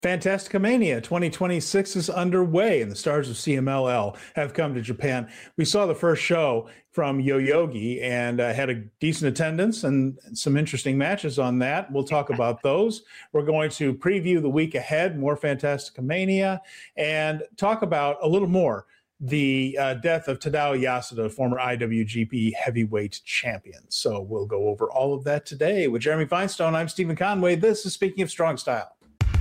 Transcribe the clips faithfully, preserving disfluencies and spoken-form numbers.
Fantasticamania twenty twenty-six is underway, and the stars of C M L L have come to Japan. We saw the first show from Yoyogi and uh, had a decent attendance and some interesting matches on that. We'll talk about those. We're going to preview the week ahead, more Fantasticamania, and talk about a little more the uh, death of Tadao Yasuda, former I W G P heavyweight champion. So we'll go over all of that today with Jeremy Feinstein. I'm Stephen Conway. This is Speaking of Strong Style.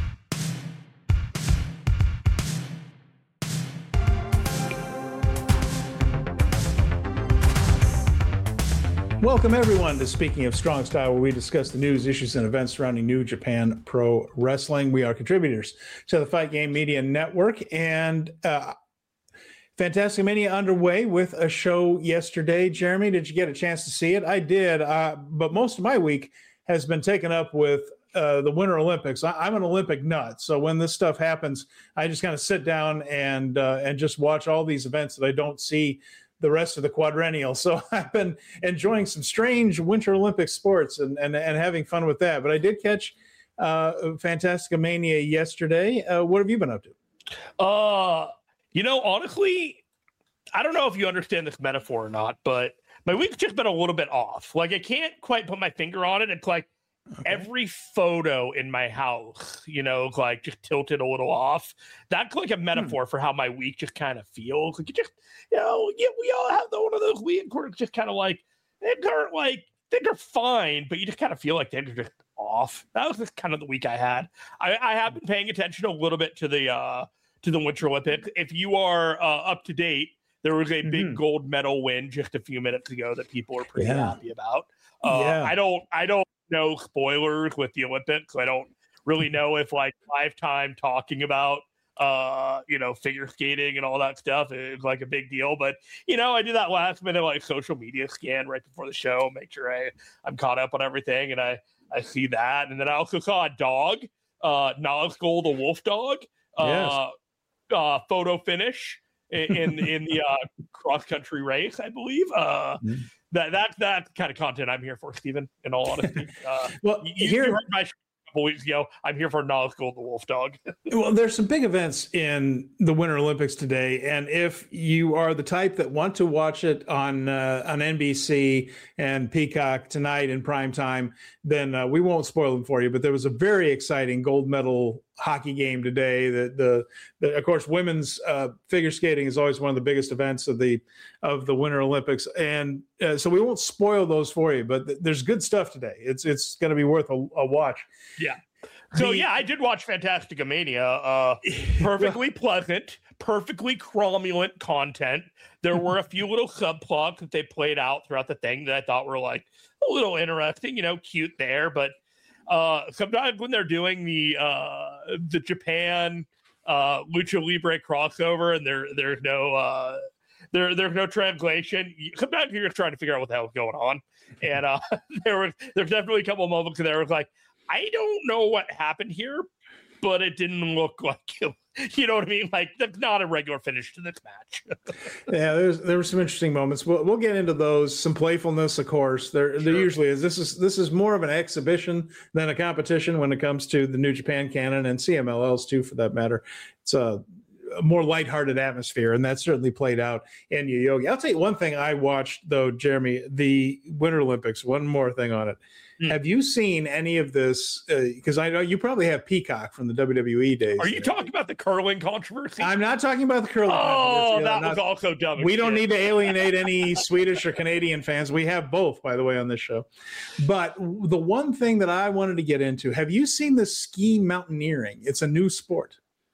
Welcome, everyone, to Speaking of Strong Style, where we discuss the news, issues, and events surrounding New Japan Pro Wrestling. We are contributors to the Fight Game Media Network, and uh, Fantasticamania underway with a show yesterday. Jeremy, did you get a chance to see it? I did, uh, but most of my week has been taken up with uh, the Winter Olympics. I- I'm an Olympic nut, so when this stuff happens, I just kind of sit down and uh, and just watch all these events that I don't see the rest of the quadrennial. So I've been enjoying some strange Winter Olympic sports and, and, and having fun with that. But I did catch uh, Fantasticamania yesterday. Uh, what have you been up to? Uh, you know, honestly, I don't know if you understand this metaphor or not, but my week's just been a little bit off. Like, I can't quite put my finger on it. It's like okay. Every photo in my house, you know, like just tilted a little off. That's like a metaphor hmm. for how my week just kind of feels. Like, you just, you know, yeah, we all have the, one of those weeks where it's just kind of like, things aren't like, things are fine, but you just kind of feel like things are just off. That was just kind of the week I had. I, I have been paying attention a little bit to the, uh, to the Winter Olympics. If you are uh, up to date, there was a big mm-hmm. gold medal win just a few minutes ago that people are pretty yeah. happy about. Uh, yeah. I don't, I don't know spoilers with the Olympics. I don't really know if like lifetime talking about, uh, you know, figure skating and all that stuff is like a big deal. But, you know, I did that last minute, like social media scan right before the show, make sure I, I'm caught up on everything. And I, I see that. And then I also saw a dog, uh, Nazgul the wolf dog, uh, yes. uh, photo finish in, in, in the uh, cross country race, I believe. Uh, mm-hmm. That that that kind of content I'm here for, Stephen. In all honesty, uh, well, you, here, you heard my show a couple weeks ago. I'm here for Nazgul the wolf dog. Well, there's some big events in the Winter Olympics today, and if you are the type that want to watch it on uh, on N B C and Peacock tonight in prime time, then uh, we won't spoil them for you. But there was a very exciting gold medal hockey game today. That the, the of course women's uh, figure skating is always one of the biggest events of the of the Winter Olympics, and uh, so we won't spoil those for you. But th- there's good stuff today. It's it's going to be worth a, a watch. Yeah. So the, yeah, I did watch Fantasticamania. Uh, perfectly pleasant, perfectly cromulent content. There were a few little subplots that they played out throughout the thing that I thought were like a little interesting. You know, cute there, but. Uh, sometimes when they're doing the uh, the Japan uh, Lucha Libre crossover and there there's no uh, there there's no translation, sometimes you're just trying to figure out what the hell's going on. And uh, there was there's definitely a couple of moments there was like, I don't know what happened here, but it didn't look like it. You know what I mean? Like, that's not a regular finish to this match. Yeah, there's there were some interesting moments. We'll we'll get into those. Some playfulness, of course. There sure. there usually is. This is this is more of an exhibition than a competition when it comes to the New Japan canon and C M L Ls too, for that matter. It's a, a more lighthearted atmosphere, and that certainly played out in Yoyogi. I'll tell you one thing I watched though, Jeremy, the Winter Olympics. One more thing on it. Have you seen any of this? Because uh, I know you probably have Peacock from the W W E days. Are you talking about the curling controversy? I'm not talking about the curling oh, controversy. Oh, that not, was also dumb. We shit. don't need to alienate any Swedish or Canadian fans. We have both, by the way, on this show. But the one thing that I wanted to get into, have you seen the ski mountaineering? It's a new sport.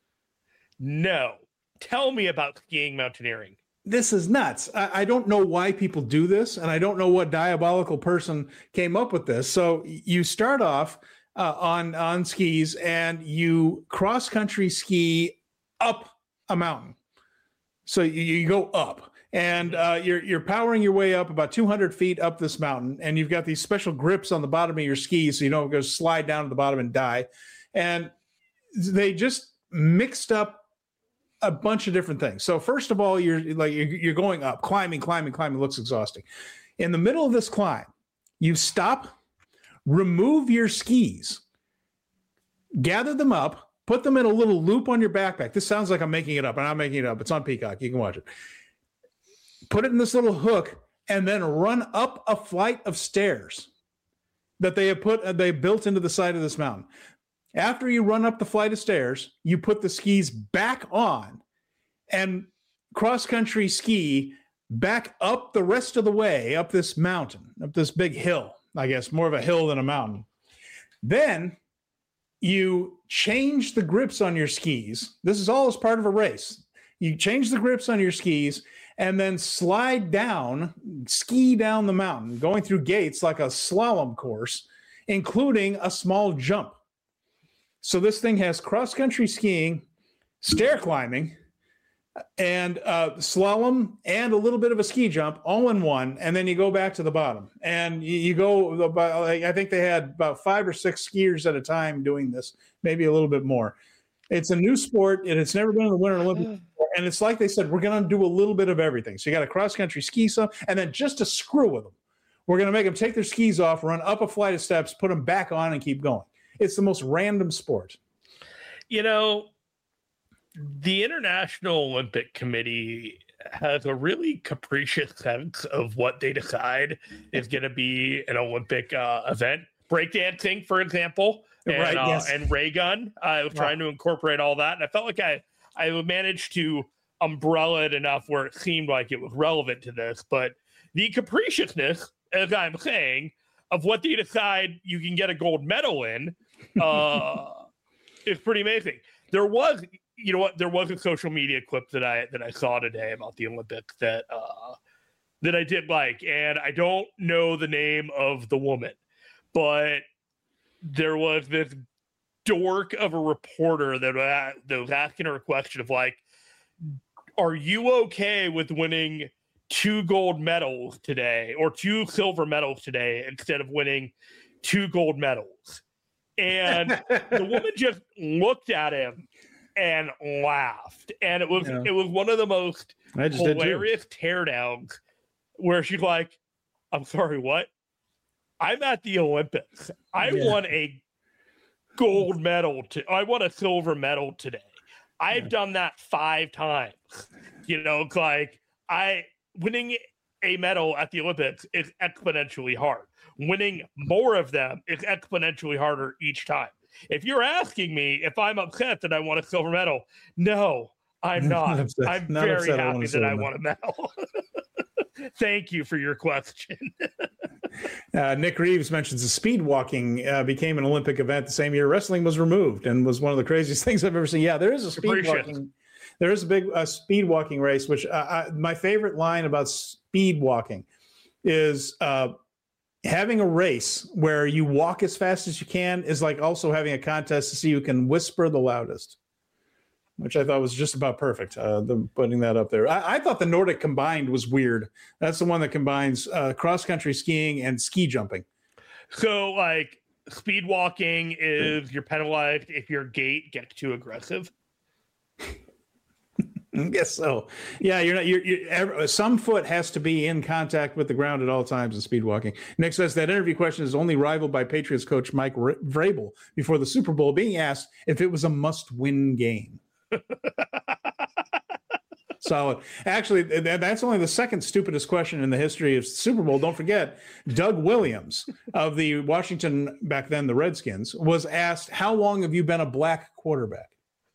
No. Tell me about skiing mountaineering. This is nuts. I, I don't know why people do this, and I don't know what diabolical person came up with this. So you start off uh, on on skis, and you cross country ski up a mountain. So you, you go up, and uh, you're you're powering your way up about two hundred feet up this mountain, and you've got these special grips on the bottom of your skis, so you don't go slide down to the bottom and die. And they just mixed up a bunch of different things. So first of all, you're like you're going up, climbing, climbing, climbing. It looks exhausting. In the middle of this climb, you stop, remove your skis, gather them up, put them in a little loop on your backpack. This sounds like I'm making it up. I'm not making it up. It's on Peacock. You can watch it. Put it in this little hook and then run up a flight of stairs that they have put, uh, they built into the side of this mountain. After you run up the flight of stairs, you put the skis back on and cross-country ski back up the rest of the way up this mountain, up this big hill, I guess, more of a hill than a mountain. Then you change the grips on your skis. This is all as part of a race. You change the grips on your skis and then slide down, ski down the mountain, going through gates like a slalom course, including a small jump. So this thing has cross-country skiing, stair climbing, and uh, slalom, and a little bit of a ski jump all in one. And then you go back to the bottom. And you, you go about, I think they had about five or six skiers at a time doing this, maybe a little bit more. It's a new sport, and it's never been in the Winter Olympics. And it's like they said, we're going to do a little bit of everything. So you got a cross-country ski some, and then just to screw with them, we're going to make them take their skis off, run up a flight of steps, put them back on, and keep going. It's the most random sport. You know, the International Olympic Committee has a really capricious sense of what they decide is going to be an Olympic uh, event. Breakdancing, for example, and, right, uh, yes. and ray gun. I was Wow. trying to incorporate all that, and I felt like I, I managed to umbrella it enough where it seemed like it was relevant to this. But the capriciousness, as I'm saying, of what they decide you can get a gold medal in uh, is pretty amazing. There was, you know what, there was a social media clip that I that I saw today about the Olympics that uh, that I did like, and I don't know the name of the woman, but there was this dork of a reporter that, uh, that was asking her a question of like, are you okay with winning two gold medals today or two silver medals today instead of winning two gold medals? And the woman just looked at him and laughed. And it was, Yeah. it was one of the most I just did too. hilarious teardowns where she's like, I'm sorry, what? I'm at the Olympics. I Yeah. won a gold medal. To, I won a silver medal today. I've Yeah. done that five times. You know, it's like I winning a medal at the Olympics is exponentially hard. Winning more of them is exponentially harder each time. If you're asking me if I'm upset that I won a silver medal, no, I'm Not not. upset. I'm Not very upset I won a happy that silver I medal. won a medal. Thank you for your question. Uh, Nick Reeves mentions the speed walking uh, became an Olympic event the same year wrestling was removed and was one of the craziest things I've ever seen. Yeah, there is a speed Appreciate walking. There is a big uh, speed walking race, which uh, I, my favorite line about speed walking is uh, having a race where you walk as fast as you can is like also having a contest to see who can whisper the loudest, which I thought was just about perfect. Uh, the, putting that up there. I, I thought the Nordic combined was weird. That's the one that combines uh, cross-country skiing and ski jumping. So, like, speed walking is you're penalized if your gait gets too aggressive. I guess so. Yeah, you're not. You're, you're every, some foot has to be in contact with the ground at all times in speed walking. Nick says that interview question is only rivaled by Patriots coach Mike Vrabel before the Super Bowl, being asked if it was a must-win game. Solid. Actually, that's only the second stupidest question in the history of the Super Bowl. Don't forget, Doug Williams of the Washington, back then the Redskins, was asked, how long have you been a black quarterback?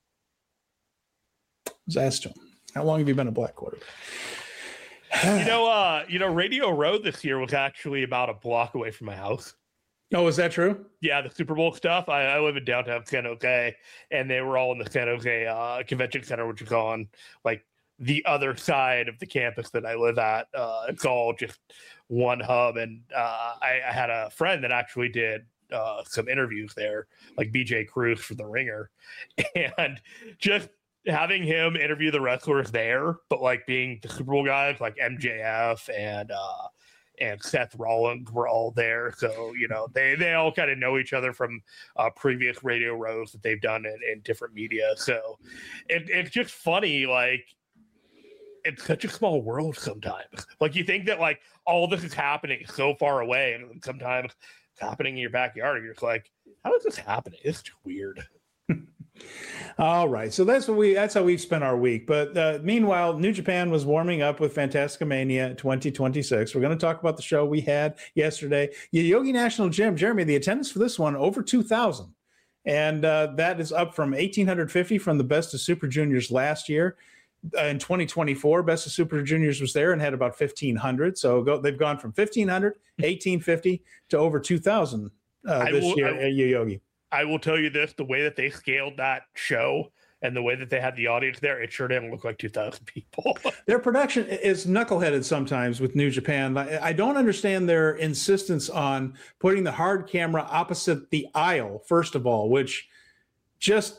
Was asked him, how long have you been a black quarterback? You know, uh, you know, Radio Row this year was actually about a block away from my house. Oh, is that true? Yeah, the Super Bowl stuff. I, I live in downtown San Jose, and they were all in the San Jose uh, Convention Center, which is on like the other side of the campus that I live at. Uh, it's all just one hub, and uh, I, I had a friend that actually did uh, some interviews there, like B J Cruz for The Ringer, and just having him interview the wrestlers there, but like being the Super Bowl guys like M J F and uh, and Seth Rollins were all there. So, you know, they, they all kind of know each other from uh, previous Radio Rows that they've done in, in different media. So it, it's just funny. Like, it's such a small world sometimes. Like, you think that like all this is happening so far away, and sometimes it's happening in your backyard, and you're just like, how is this happening? It's just weird. All right, so that's what we that's how we've spent our week. But uh, meanwhile, New Japan was warming up with Fantastica Mania twenty twenty-six. We're going to talk about the show we had yesterday. Yogi National Gym, Jeremy, the attendance for this one over two thousand, and uh, that is up from eighteen fifty from the Best of Super Juniors last year. Uh, in twenty twenty-four, Best of Super Juniors was there and had about fifteen hundred. So go, they've gone from fifteen hundred, eighteen fifty to over two thousand uh, this will, year at Yogi. I will tell you this, the way that they scaled that show and the way that they had the audience there, it sure didn't look like two thousand people. Their production is knuckleheaded sometimes with New Japan. I don't understand their insistence on putting the hard camera opposite the aisle, first of all, which just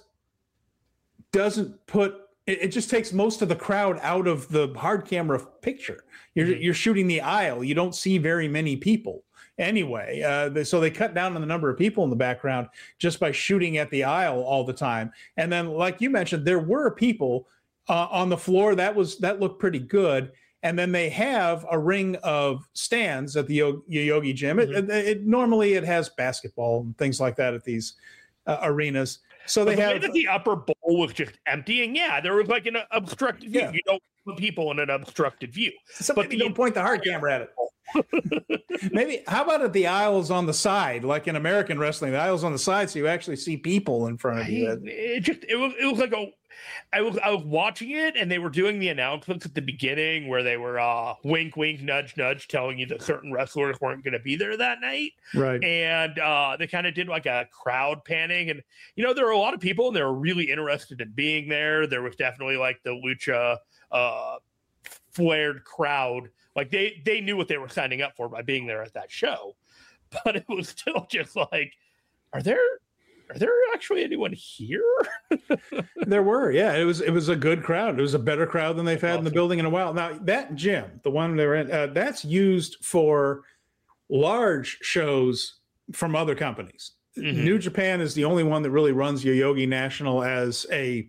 doesn't put, it just takes most of the crowd out of the hard camera picture. You're, mm-hmm. you're shooting the aisle. You don't see very many people. Anyway, uh, so they cut down on the number of people in the background just by shooting at the aisle all the time. And then, like you mentioned, there were people uh, on the floor. That was that looked pretty good. And then they have a ring of stands at the Yo- Yogi Gym. Mm-hmm. It, it, it normally it has basketball and things like that at these uh, arenas. So they but the have way that the upper bowl was just emptying. Yeah, there was like an obstructed view. Yeah. You don't put people in an obstructed view. So but you don't point the hard camera at it. Maybe how about at the aisles on the side, like in American wrestling, the aisles on the side, so you actually see people in front of you. I, it just it was it was like a I was I was watching it and they were doing the announcements at the beginning where they were uh wink wink nudge nudge telling you that certain wrestlers weren't going to be there that night. Right. And uh they kind of did like a crowd panning, and you know there were a lot of people and they were really interested in being there. There was definitely like the lucha uh flared crowd. Like they, they knew what they were signing up for by being there at that show, but it was still just like, are there, are there actually anyone here? There were, yeah. It was, it was a good crowd. It was a better crowd than they've had awesome. in the building in a while. Now that gym, the one they were in, uh, that's used for large shows from other companies. Mm-hmm. New Japan is the only one that really runs Yogi National as a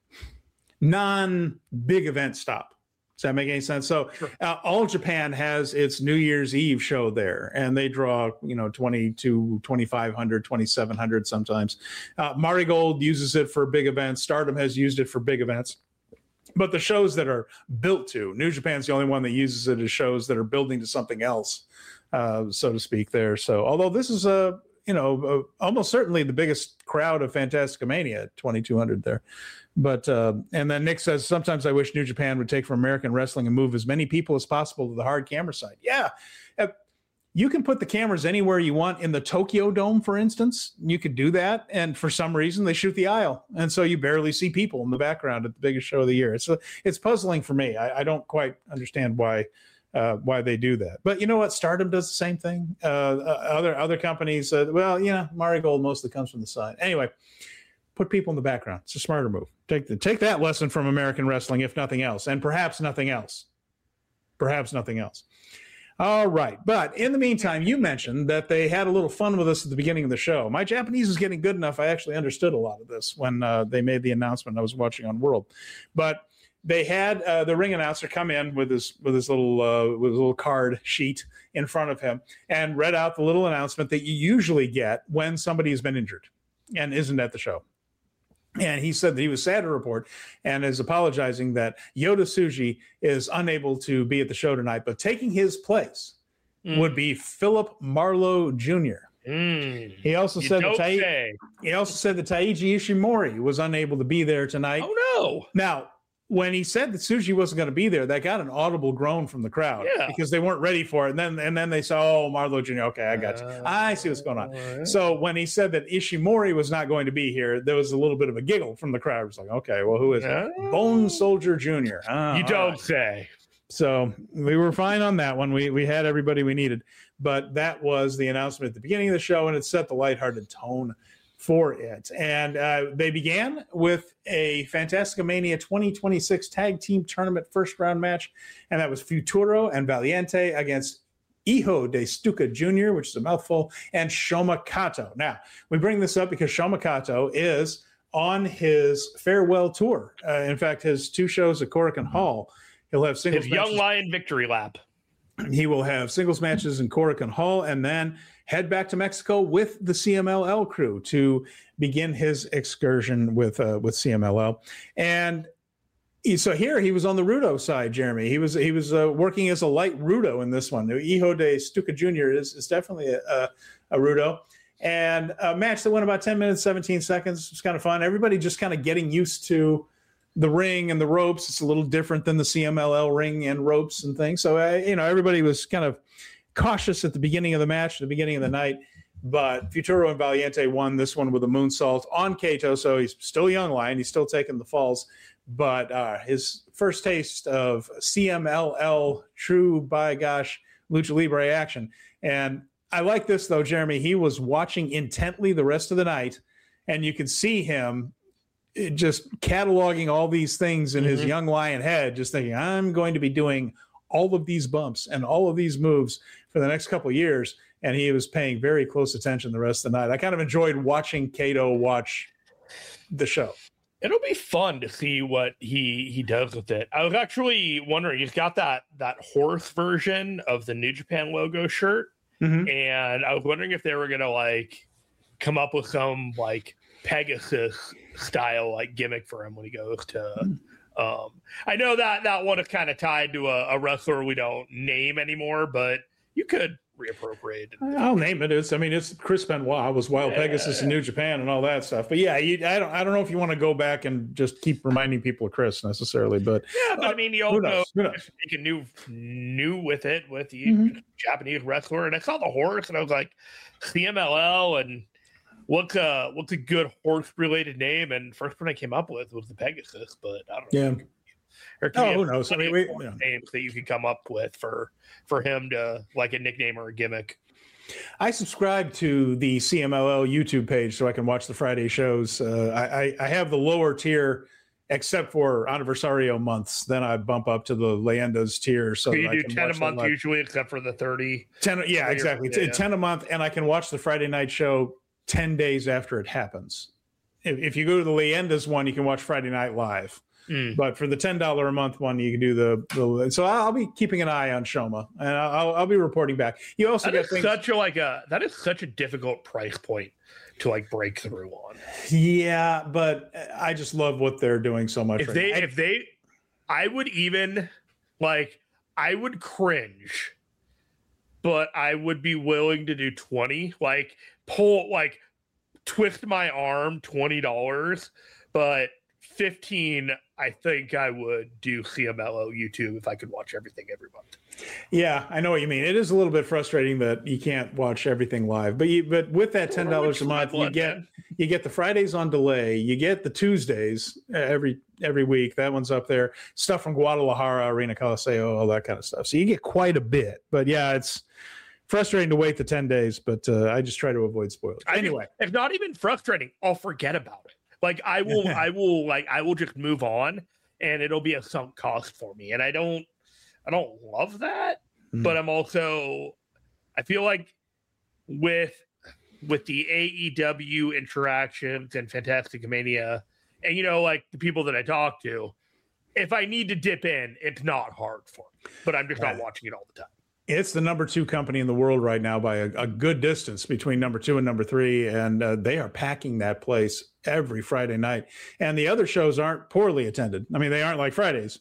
non-big event stop. Does that make any sense? So sure. uh, All Japan has its New Year's Eve show there, and they draw, you know, twenty to twenty-five hundred, twenty-seven hundred sometimes. Uh, Marigold uses it for big events. Stardom has used it for big events. But the shows that are built to, New Japan's the only one that uses it as shows that are building to something else, uh, so to speak there. So although this is a, you know, uh, almost certainly the biggest crowd of Fantastica Mania at twenty-two hundred there. But uh, and then Nick says, sometimes I wish New Japan would take from American wrestling and move as many people as possible to the hard camera side. Yeah, uh, you can put the cameras anywhere you want in the Tokyo Dome, for instance. You could do that, and for some reason they shoot the aisle, and so you barely see people in the background at the biggest show of the year. It's uh, it's puzzling for me. I, I don't quite understand why uh, why they do that. But you know what? Stardom does the same thing. Uh, uh, other other companies, uh, well, you know, Marigold mostly comes from the side. Anyway. Put people in the background. It's a smarter move. Take the, take that lesson from American wrestling, if nothing else, and perhaps nothing else. Perhaps nothing else. All right. But in the meantime, you mentioned that they had a little fun with us at the beginning of the show. My Japanese is getting good enough. I actually understood a lot of this when uh, they made the announcement. I was watching on World. But they had uh, the ring announcer come in with his with his little uh, with his little card sheet in front of him and read out the little announcement that you usually get when somebody has been injured and isn't at the show. And he said that he was sad to report and is apologizing that Yota Tsuji is unable to be at the show tonight, but taking his place mm. would be Philip Marlowe Junior Mm. He also you said that Tai- he also said that Taiji Ishimori was unable to be there tonight. Oh no! Now, when he said that Tsuji wasn't going to be there, that got an audible groan from the crowd yeah. because they weren't ready for it. And then and then they said, "Oh, Marlowe Junior Okay, I got you. Uh, I see what's going on." Right. So when he said that Ishimori was not going to be here, there was a little bit of a giggle from the crowd. It was like, "Okay, well, who is uh, it? Bone Soldier Junior" Oh, you don't right. say. So we were fine on that one. We we had everybody we needed, but that was the announcement at the beginning of the show, and it set the lighthearted tone for it. And uh, they began with a Fantastica Mania twenty twenty-six Tag Team Tournament first round match, and that was Futuro and Valiente against Hijo de Stuka Junior, which is a mouthful, and Shoma Kato. Now, we bring this up because Shoma Kato is on his farewell tour. Uh, in fact, his two shows at Korakuen Hall, he'll have singles his matches. Young Lion victory lap. He will have singles matches in Korakuen Hall and then head back to Mexico with the C M L L crew to begin his excursion with uh, with C M L L. And he, so here he was on the Rudo side, Jeremy. He was he was uh, working as a light Rudo in this one. Hijo de Stuka Junior is, is definitely a, a, a Rudo. And a match that went about ten minutes, seventeen seconds. It was kind of fun. Everybody just kind of getting used to the ring and the ropes. It's a little different than the C M L L ring and ropes and things. So, uh, you know, everybody was kind of cautious at the beginning of the match, at the beginning of the night. But Futuro and Valiente won this one with a moonsault on Kato. So he's still a young lion. He's still taking the falls. But uh, his first taste of C M L L, true, by gosh, Lucha Libre action. And I like this, though, Jeremy. He was watching intently the rest of the night, and you could see him just cataloging all these things in mm-hmm. his young lion head, just thinking, I'm going to be doing all of these bumps and all of these moves for the next couple of years. And he was paying very close attention the rest of the night. I kind of enjoyed watching Kato watch the show. It'll be fun to see what he he does with it. I was actually wondering, he's got that that horse version of the New Japan logo shirt. Mm-hmm. And I was wondering if they were going to like come up with some like Pegasus style like gimmick for him when he goes to mm-hmm. um I know that that one is kind of tied to a, a wrestler we don't name anymore, but you could reappropriate it. I'll name it. It's I mean it's Chris Benoit was Wild yeah. Pegasus in New Japan and all that stuff. But yeah, you, I don't I don't know if you want to go back and just keep reminding people of Chris necessarily. But yeah, but uh, I mean you also make a new new with it with the mm-hmm. Japanese wrestler, and I saw the horse and I was like C M L L and what's a what's a good horse related name, and first one I came up with was the Pegasus, but I don't know. Yeah. Or oh, who knows? I mean, we, yeah. names that you could come up with for for him to like a nickname or a gimmick. I subscribe to the C M L L YouTube page so I can watch the Friday shows. Uh, I, I have the lower tier, except for Anniversario months. Then I bump up to the Leyendas tier. So, so you I do can ten a month usually, except for the thirty. Ten, yeah, exactly. Yeah, yeah. ten a month, and I can watch the Friday night show ten days after it happens. If, if you go to the Leyendas one, you can watch Friday Night Live. Mm. But for the ten dollars a month one, you can do the, the so I'll be keeping an eye on Shoma, and I'll, I'll be reporting back. You also that get is things, such a like a that is such a difficult price point to like break through on. Yeah, but I just love what they're doing so much. If right they now. if they, I would even like I would cringe, but I would be willing to do twenty. Like pull like twist my arm twenty dollars, but fifteen. I think I would do C M L L YouTube if I could watch everything every month. Yeah, I know what you mean. It is a little bit frustrating that you can't watch everything live, but you, but with that ten dollars a month, you get man. you get the Fridays on delay, you get the Tuesdays every every week. That one's up there. Stuff from Guadalajara, Arena Coliseo, all that kind of stuff. So you get quite a bit. But yeah, it's frustrating to wait the ten days, but uh, I just try to avoid spoilers. I anyway, mean, if not even frustrating, I'll forget about it. Like I will, I will, like I will just move on, and it'll be a sunk cost for me. And I don't, I don't love that, mm. but I'm also, I feel like with with the A E W interactions and Fantastic Mania, and you know, like the people that I talk to, if I need to dip in, it's not hard for me. But I'm just not watching it all the time. It's the number two company in the world right now by a, a good distance between number two and number three. And uh, they are packing that place every Friday night. And the other shows aren't poorly attended. I mean, they aren't like Fridays,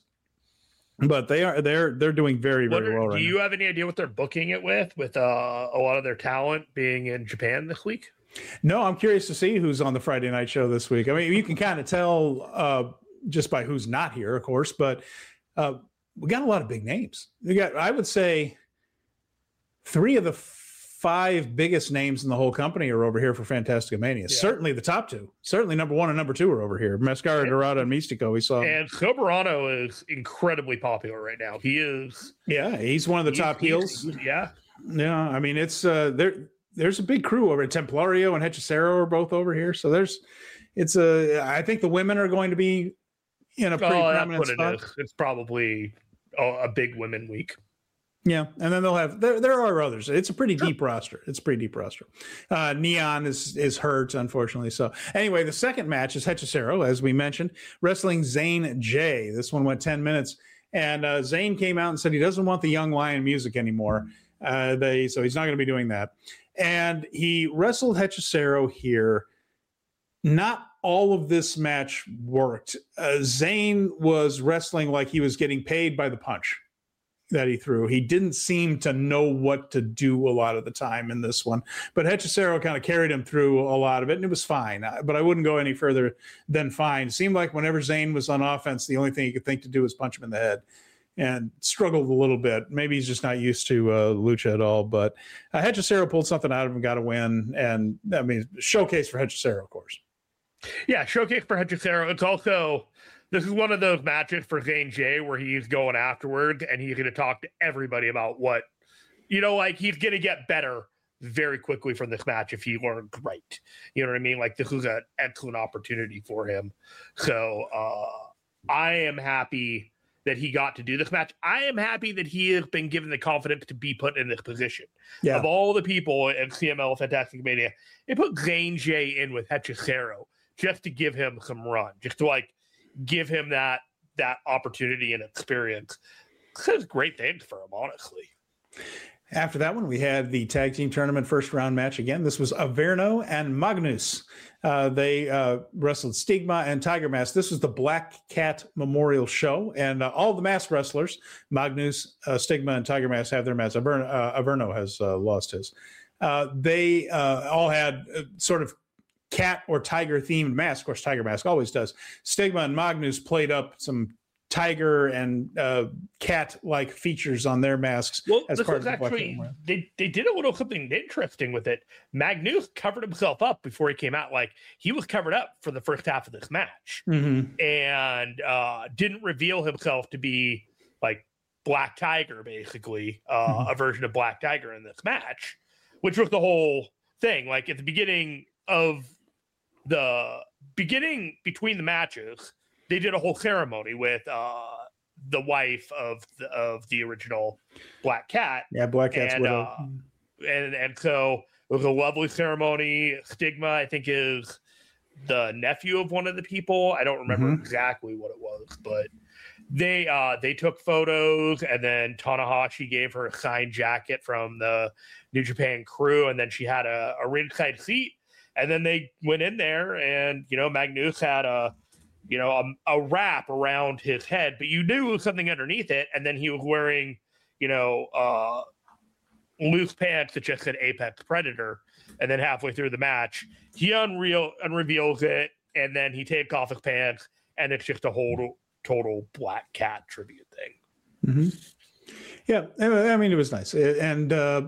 but they are, they're, they're doing very, very are, well right now. Do you have any idea what they're booking it with, with uh, a lot of their talent being in Japan this week? No, I'm curious to see who's on the Friday night show this week. I mean, you can kind of tell uh, just by who's not here, of course, but uh, we got a lot of big names. We got, I would say, three of the five biggest names in the whole company are over here for Fantastica Mania. Yeah. Certainly the top two. Certainly number one and number two are over here. Mascara Dorada and Mystico. We saw. And Soberano is incredibly popular right now. He is. Yeah, he's one of the top heels. Yeah. Yeah, I mean, it's uh, there. There's a big crew over. Templario and Hechicero are both over here. So there's, it's a. I think the women are going to be in a pretty oh, prominent that's what spot. It is. It's probably a, a big women week. Yeah, and then they'll have there. There are others. It's a pretty deep roster. It's a pretty deep roster. Uh, Neon is is hurt, unfortunately. So anyway, the second match is Hechicero, as we mentioned, wrestling Zane J. This one went ten minutes, and uh, Zane came out and said he doesn't want the Young Lion music anymore. Uh, they so he's not going to be doing that. And he wrestled Hechicero here. not all of this match worked. Uh, Zayn was wrestling like he was getting paid by the punch that he threw. He didn't seem to know what to do a lot of the time in this one, but Hechicero kind of carried him through a lot of it, and it was fine. But I wouldn't go any further than fine. It seemed like whenever Zayn was on offense, the only thing he could think to do was punch him in the head, and struggled a little bit. Maybe he's just not used to uh, lucha at all, but uh, Hechicero pulled something out of him, got a win, and I mean, showcase for Hechicero, of course. Yeah, showcase for Hechicero. It's also, this is one of those matches for Zayn J where he's going afterwards and he's going to talk to everybody about what, you know, like he's going to get better very quickly from this match if he learns right. You know what I mean? Like this was an excellent opportunity for him. So uh, I am happy that he got to do this match. I am happy that he has been given the confidence to be put in this position. Yeah. Of all the people in C M L Fantastic Mania, they put Zayn J in with Hechicero just to give him some run, just to like give him that that opportunity and experience. Says great things for him, honestly. After that one, we had the tag team tournament first round match again. This was Averno and Magnus. Uh, they uh, wrestled Stigma and Tiger Mask. This was the Black Cat Memorial Show, and uh, all the masked wrestlers, Magnus, uh, Stigma, and Tiger Mask, have their masks. Averno, uh, Averno has uh, lost his. Uh, they uh, all had uh, sort of cat or tiger themed masks. Of course, Tiger Mask always does. Stigma and Magnus played up some tiger and uh, cat-like features on their masks. Well, as this part was of actually they they did a little something interesting with it. Magnus covered himself up before he came out. Like he was covered up for the first half of this match, mm-hmm. and uh, didn't reveal himself to be like Black Tiger, basically uh, mm-hmm. a version of Black Tiger in this match, which was the whole thing. Like at the beginning of the beginning between the matches, they did a whole ceremony with uh, the wife of the, of the original Black Cat. Yeah, Black Cat's and, widow. Uh, and and so it was a lovely ceremony. Stigma, I think, is the nephew of one of the people. I don't remember mm-hmm. exactly what it was, but they uh, they took photos, and then Tanahashi gave her a signed jacket from the New Japan crew, and then she had a, a ringside seat. And then they went in there, and you know, Magnus had a, you know, a, a wrap around his head, but you knew something underneath it. And then he was wearing, you know, uh, loose pants that just said Apex Predator. And then halfway through the match, he unreal unreveals it, and then he takes off his pants, and it's just a whole total Black Cat tribute thing. Mm-hmm. Yeah, I mean, it was nice, and uh,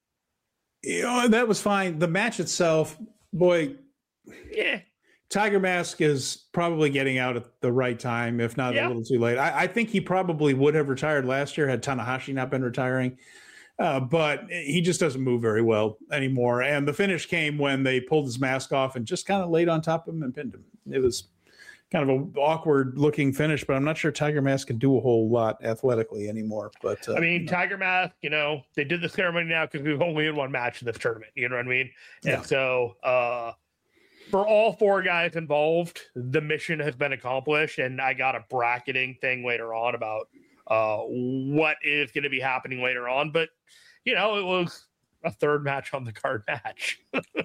you know, that was fine. The match itself. Boy, yeah. Tiger Mask is probably getting out at the right time, if not yeah. a little too late. I, I think he probably would have retired last year had Tanahashi not been retiring, uh, but he just doesn't move very well anymore. And the finish came when they pulled his mask off and just kind of laid on top of him and pinned him. It was kind of an awkward looking finish, but I'm not sure Tiger Mask can do a whole lot athletically anymore. But uh, I mean, you know. Tiger Mask, you know, they did the ceremony now because we've only had one match in this tournament. You know what I mean? And yeah. so uh, for all four guys involved, the mission has been accomplished. And I got a bracketing thing later on about uh, what is going to be happening later on. But, you know, it was a third match on the card match.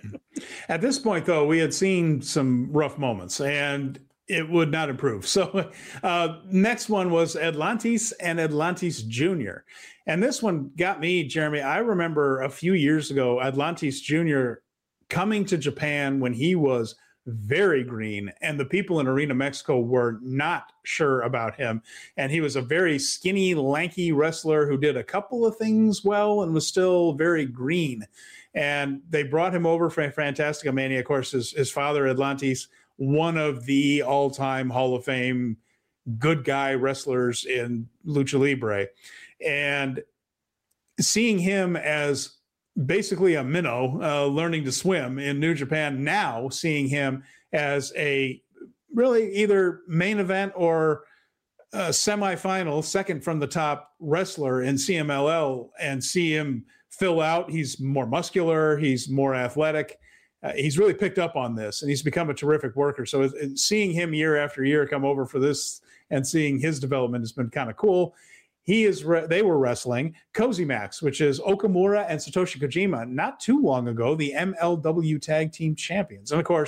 At this point, though, we had seen some rough moments, and it would not improve. So uh, next one was Atlantis and Atlantis Junior And this one got me, Jeremy. I remember a few years ago, Atlantis Junior coming to Japan when he was very green, and the people in Arena Mexico were not sure about him. And he was a very skinny, lanky wrestler who did a couple of things well and was still very green. And they brought him over for Fantastica Mania. Of course, his, his father, Atlantis, one of the all-time Hall of Fame good guy wrestlers in Lucha Libre. And seeing him as basically a minnow uh, learning to swim in New Japan, now seeing him as a really either main event or a semifinal, second from the top wrestler in C M L L, and see him fill out. He's more muscular. He's more athletic. Uh, he's really picked up on this, and he's become a terrific worker. So it, it, seeing him year after year come over for this and seeing his development has been kind of cool. He is. Re- they were wrestling Cozy Max, which is Okamura and Satoshi Kojima, not too long ago, the M L W Tag Team Champions. And of course,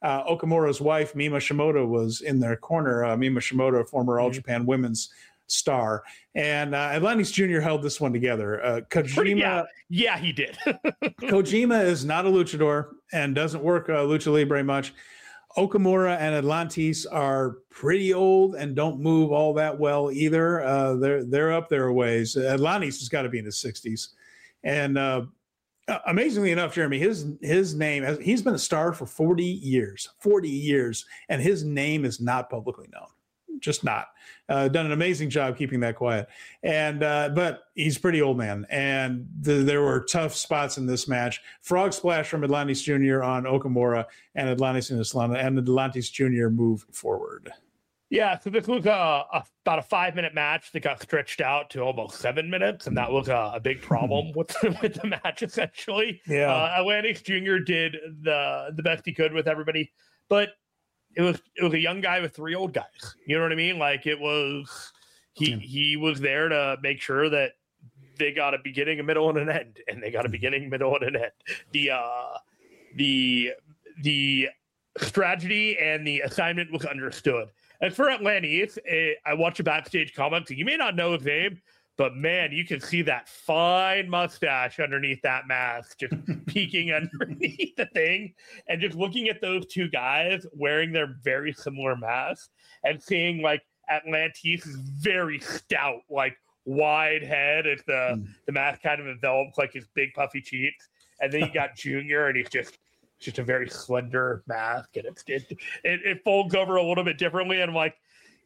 uh, Okamura's wife, Mima Shimoda, was in their corner. Uh, Mima Shimoda, former All Japan Women's star. And uh, Atlantis Junior held this one together. Uh, Kojima, Pretty, yeah. yeah, he did. Kojima is not a luchador and doesn't work uh, lucha libre much. Okamura and Atlantis are pretty old and don't move all that well either. Uh, they're they're up their ways. Atlantis has got to be in his sixties, and uh, amazingly enough, Jeremy, his his name has, he's been a star for forty years, forty years, and his name is not publicly known. Just not. Uh, done an amazing job keeping that quiet. And uh, but he's a pretty old man, and the, there were tough spots in this match. Frog splash from Atlantis Junior on Okamura, and Atlantis and Islana, and Atlantis Junior move forward. Yeah, so this was uh, a, about a five-minute match that got stretched out to almost seven minutes, and that was uh, a big problem with with the match. Essentially, yeah, uh, Atlantis Junior did the the best he could with everybody, but it was it was a young guy with three old guys. You know what I mean? Like it was he yeah. he was there to make sure that they got a beginning, a middle, and an end, and they got a beginning, middle, and an end. The uh, the the strategy and the assignment was understood. And for Atlantis, I watched a backstage comment. You may not know his name, but man, you can see that fine mustache underneath that mask, just peeking underneath the thing. And just looking at those two guys wearing their very similar masks and seeing like Atlantis is very stout, like wide head as the, mm. the mask kind of envelops like his big puffy cheeks. And then you got Junior, and he's just just a very slender mask, and it's, it, it it folds over a little bit differently. And I'm like,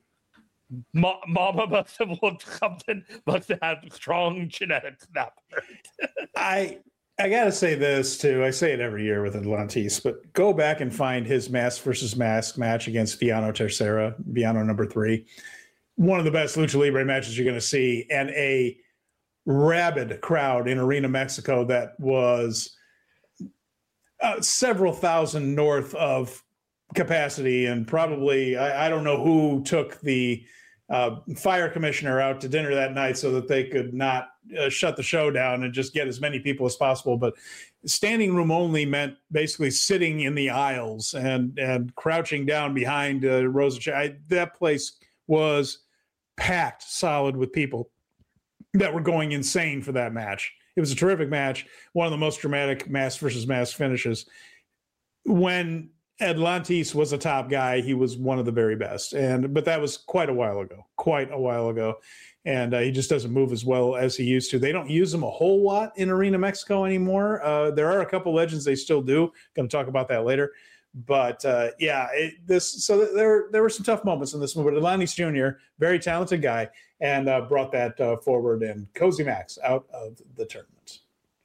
Ma- Mama must have looked something, must have had strong genetics that part. I I gotta say this too. I say it every year with Atlantis, but go back and find his mask versus mask match against Viano Tercera, Viano number three. One of the best lucha libre matches you're going to see, and a rabid crowd in Arena Mexico that was uh, several thousand north of capacity, and probably I, I don't know who took the uh, fire commissioner out to dinner that night so that they could not uh, shut the show down and just get as many people as possible. But standing room only meant basically sitting in the aisles and and crouching down behind uh, rows of chairs. That place was packed solid with people that were going insane for that match. It was a terrific match, one of the most dramatic mask versus mask finishes. When Atlantis was a top guy, he was one of the very best. And but that was quite a while ago, quite a while ago. And uh, he just doesn't move as well as he used to. They don't use him a whole lot in Arena Mexico anymore. Uh, there are a couple legends they still do. Going to talk about that later. But uh, yeah, it, this so there there were some tough moments in this movie. But Atlantis Junior, very talented guy, and uh, brought that uh, forward, and Cozy Max out of the tournament.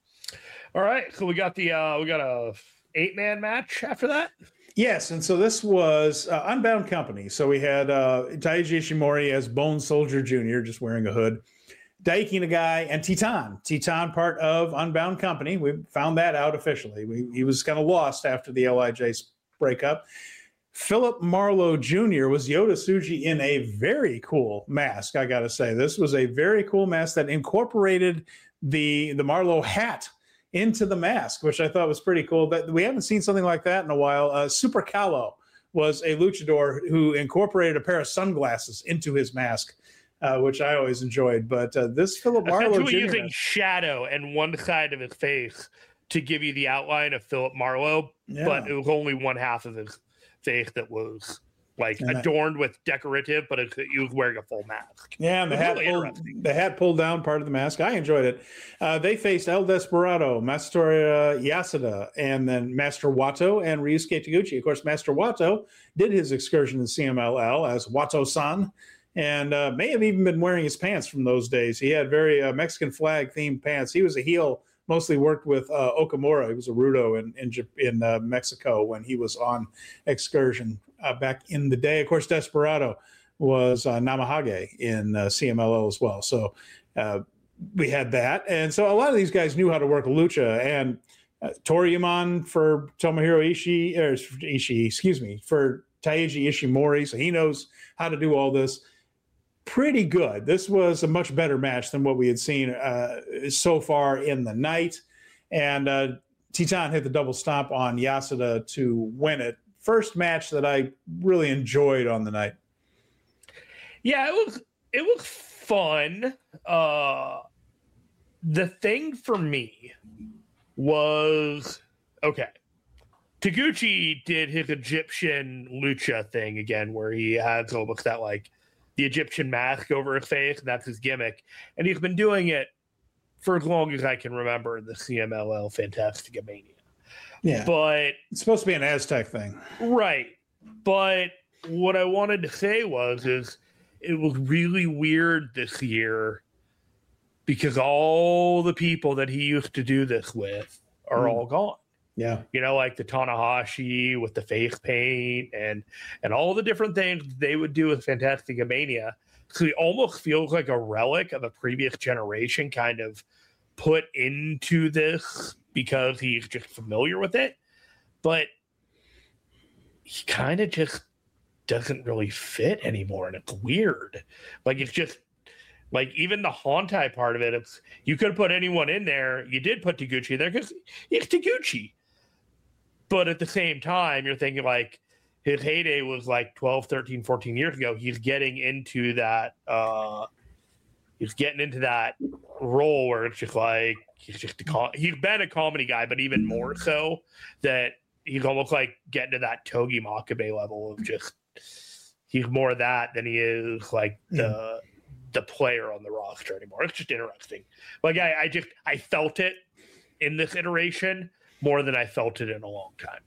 All right, so we got the uh, we got a eight man match after that. Yes, and so this was uh, Unbound Company. So we had uh, Taiji Ishimori as Bone Soldier Junior, just wearing a hood. Daiki Nagai and Titan. Titan, part of Unbound Company. We found that out officially. We, he was kind of lost after the L I J's breakup. Philip Marlowe Junior was Yota Tsuji in a very cool mask, I got to say. This was a very cool mask that incorporated the, the Marlowe hat into the mask, which I thought was pretty cool. But we haven't seen something like that in a while. Uh, Super Callo was a luchador who incorporated a pair of sunglasses into his mask, uh, which I always enjoyed. But uh, this Philip Marlowe Junior using shadow and one side of his face to give you the outline of Philip Marlowe, yeah. But it was only one half of his face that was like and adorned that, with decorative, but it, he was wearing a full mask. Yeah, and the hat, really pulled, the hat pulled down part of the mask. I enjoyed it. Uh, they faced El Desperado, Master uh, Yasuda, and then Master Wato and Ryusuke Taguchi. Of course, Master Wato did his excursion in C M L L as Wato-san, and uh, may have even been wearing his pants from those days. He had very uh, Mexican flag themed pants. He was a heel, mostly worked with uh, Okamura. He was a Rudo in in, in uh, Mexico when he was on excursion uh, back in the day. Of course, Desperado was uh, Namahage in uh, C M L L as well. So uh, we had that. And so a lot of these guys knew how to work lucha. And uh, Toryumon for Tomohiro Ishii, or Ishii, excuse me, for Taiji Ishimori. So he knows how to do all this. Pretty good. This was a much better match than what we had seen uh, so far in the night. And uh, Titan hit the double stomp on Yasuda to win it first match that I really enjoyed on the night. Yeah, it was it was fun. Uh, the thing for me was okay. Taguchi did his Egyptian lucha thing again, where he has almost that like the Egyptian mask over his face, and that's his gimmick. And he's been doing it for as long as I can remember in the C M L L Fantastica Mania. Yeah, but it's supposed to be an Aztec thing, right? But what I wanted to say was, is it was really weird this year because all the people that he used to do this with are mm. all gone. Yeah. You know, like the Tanahashi with the face paint and and all the different things they would do with Fantastica Mania. So he almost feels like a relic of a previous generation kind of put into this because he's just familiar with it. But he kind of just doesn't really fit anymore. And it's weird. Like, it's just like even the Hontai part of it, it's, you could put anyone in there. You did put Taguchi there because it's Taguchi. But at the same time, you're thinking like his heyday was like twelve, thirteen, fourteen years ago. He's getting into that. Uh, he's getting into that role where it's just like he's just a com- he's been a comedy guy, but even more so that he's almost like getting to that Togi Makabe level of just he's more that than he is like the mm. the player on the roster anymore. It's just interesting. Like I, I just I felt it in this iteration more than I felt it in a long time.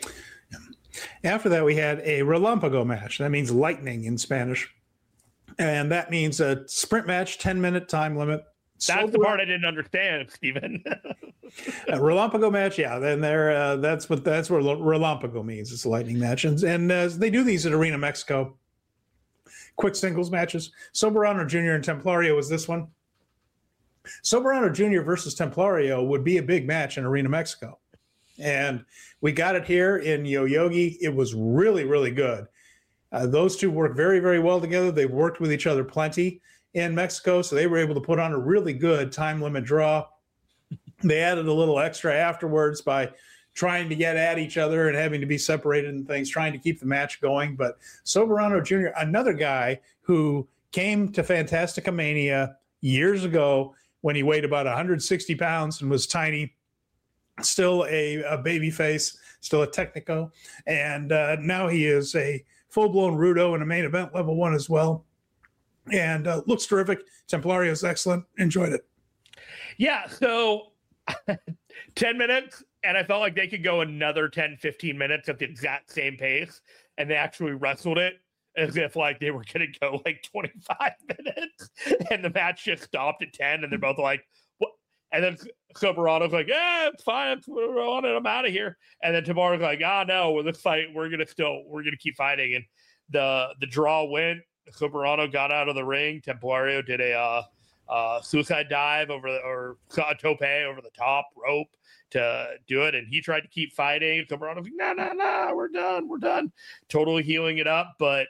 After that, we had a Relampago match. That means lightning in Spanish. And that means a sprint match, ten-minute time limit. That's Sober- the part I didn't understand, Stephen. A Relampago match, yeah. Then there, uh, that's what that's what Relampago means. It's a lightning match. And, and uh, they do these at Arena Mexico. Quick singles matches. Soberano Junior and Templario was this one. Soberano Junior versus Templario would be a big match in Arena Mexico. And we got it here in Yoyogi. It was really, really good. Uh, those two work very, very well together. They've worked with each other plenty in Mexico, so they were able to put on a really good time limit draw. They added a little extra afterwards by trying to get at each other and having to be separated and things, trying to keep the match going. But Soberano Junior, another guy who came to Fantastica Mania years ago when he weighed about one hundred sixty pounds and was tiny, still a, a baby face, still a Technico. And uh, now he is a full-blown Rudo in a main event level one as well. And uh, looks terrific. Templario is excellent. Enjoyed it. Yeah, so ten minutes, and I felt like they could go another ten, fifteen minutes at the exact same pace, and they actually wrestled it as if like they were going to go like twenty-five minutes, and the match just stopped at ten, and they're both like, what? And then Soberano's like, yeah, it's fine, we're on it, I'm out of here. And then Tamara's like, ah, oh, no, well, this fight, we're going to still, we're going to keep fighting. And the the draw went. Soberano got out of the ring. Templario did a uh, uh, suicide dive over the, or a tope over the top rope to do it, and he tried to keep fighting. Soberano's like, no, no, no, we're done, we're done. Totally healing it up, but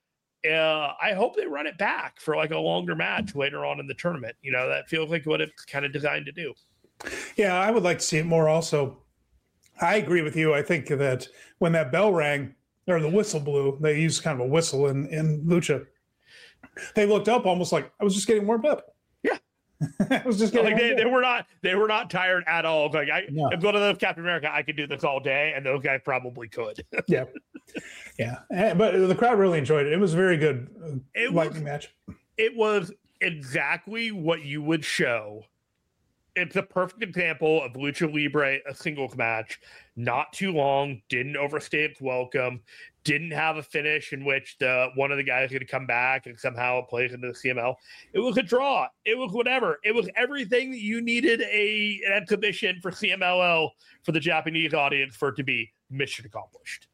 uh, I hope they run it back for like a longer match later on in the tournament. You know, that feels like what it's kind of designed to do. Yeah, I would like to see it more also. I agree with you. I think that when that bell rang, or the whistle blew, they used kind of a whistle in, in Lucha. They looked up almost like I was just getting warmed up. Yeah. I was just getting like they, they were not they were not tired at all. Like I no. if one of those Captain America, I could do this all day, and those guys probably could. Yeah. Yeah. But the crowd really enjoyed it. It was a very good uh, it lightning was, match. It was exactly what you would show. It's a perfect example of Lucha Libre, a singles match, not too long, didn't overstay its welcome, didn't have a finish in which the one of the guys is going to come back and somehow it plays into the C M L. It was a draw. It was whatever. It was everything that you needed a an exhibition for C M L L for the Japanese audience for it to be mission accomplished.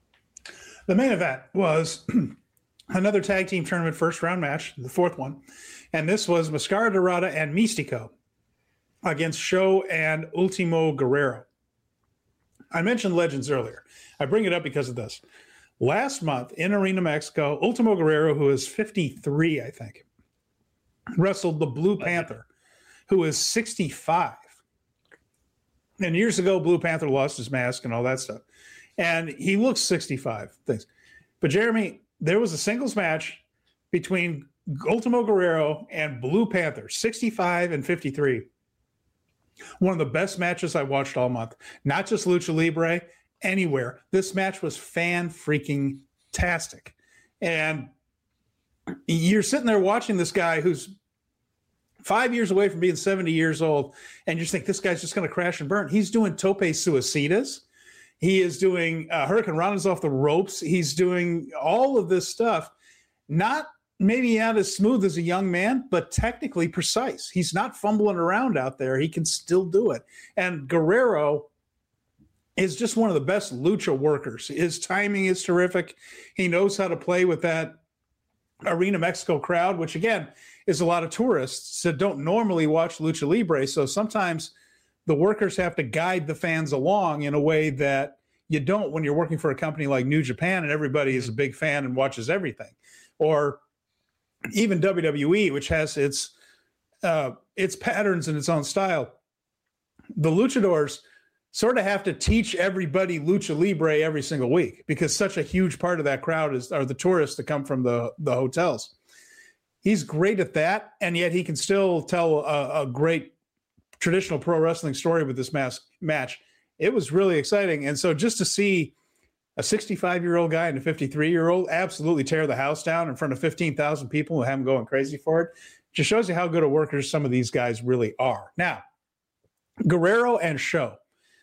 The main event was another tag team tournament first round match, the fourth one, and this was Mascara Dorada and Místico against Sho and Ultimo Guerrero. I mentioned Legends earlier. I bring it up because of this. Last month in Arena Mexico, Ultimo Guerrero, who is fifty-three, I think, wrestled the Blue Panther, who is sixty-five. And years ago, Blue Panther lost his mask and all that stuff. and he looks sixty-five. Things, but Jeremy, there was a singles match between Ultimo Guerrero and Blue Panther, sixty-five and fifty-three. One of the best matches I watched all month. Not just Lucha Libre, anywhere. This match was fan freaking tastic. And you're sitting there watching this guy who's five years away from being seventy years old, and you just think this guy's just going to crash and burn. He's doing tope suicidas. He is doing uh, Hurricane Rana's off the ropes. He's doing all of this stuff. Not maybe not as smooth as a young man, but technically precise. He's not fumbling around out there. He can still do it. And Guerrero is just one of the best lucha workers. His timing is terrific. He knows how to play with that Arena Mexico crowd, which again is a lot of tourists that don't normally watch Lucha Libre. So sometimes the workers have to guide the fans along in a way that you don't when you're working for a company like New Japan and everybody is a big fan and watches everything. Or even W W E, which has its uh, its patterns and its own style. The luchadors sort of have to teach everybody Lucha Libre every single week because such a huge part of that crowd is are the tourists that come from the, the hotels. He's great at that, and yet he can still tell a, a great traditional pro wrestling story with this mass match. It was really exciting. And so just to see a sixty-five-year-old guy and a fifty-three-year-old absolutely tear the house down in front of fifteen thousand people and have them going crazy for it just shows you how good of workers some of these guys really are. Now, Guerrero and Show,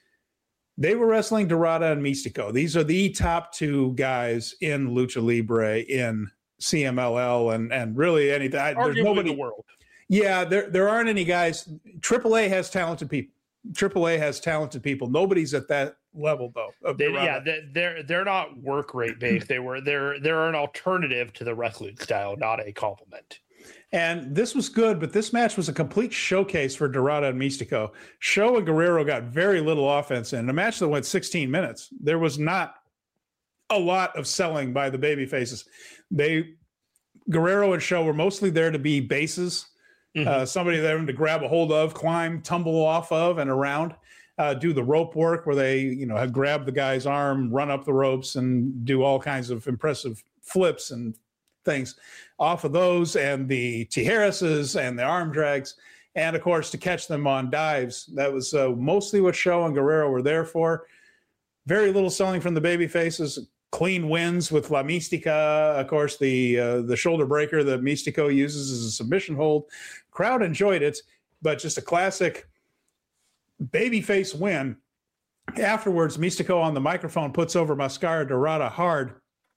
they were wrestling Dorada and Mystico. These are the top two guys in Lucha Libre, in C M L L, and, and really anything. There's nobody in the world. Yeah, there, there aren't any guys. triple A has talented people. triple A has talented people. Nobody's at that level though. Of they, yeah, they're they're not work rate based. They were they're they're an alternative to the wrestling style, not a complement. And this was good, but this match was a complete showcase for Dorada and Mystico. Show and Guerrero got very little offense in a match that went sixteen minutes. There was not a lot of selling by the baby faces. They Guerrero and Show were mostly there to be bases. Mm-hmm. Uh, somebody there to grab a hold of, climb, tumble off of, and around. Uh, do the rope work where they, you know, have grabbed the guy's arm, run up the ropes, and do all kinds of impressive flips and things off of those, and the tijeras and the arm drags, and of course to catch them on dives. That was uh, mostly what Show and Guerrero were there for. Very little selling from the baby faces. Clean wins with La Mística, of course, the uh, the shoulder breaker that Mystico uses as a submission hold. Crowd enjoyed it, but just a classic babyface win. Afterwards, Mystico on the microphone puts over Mascara Dorada hard.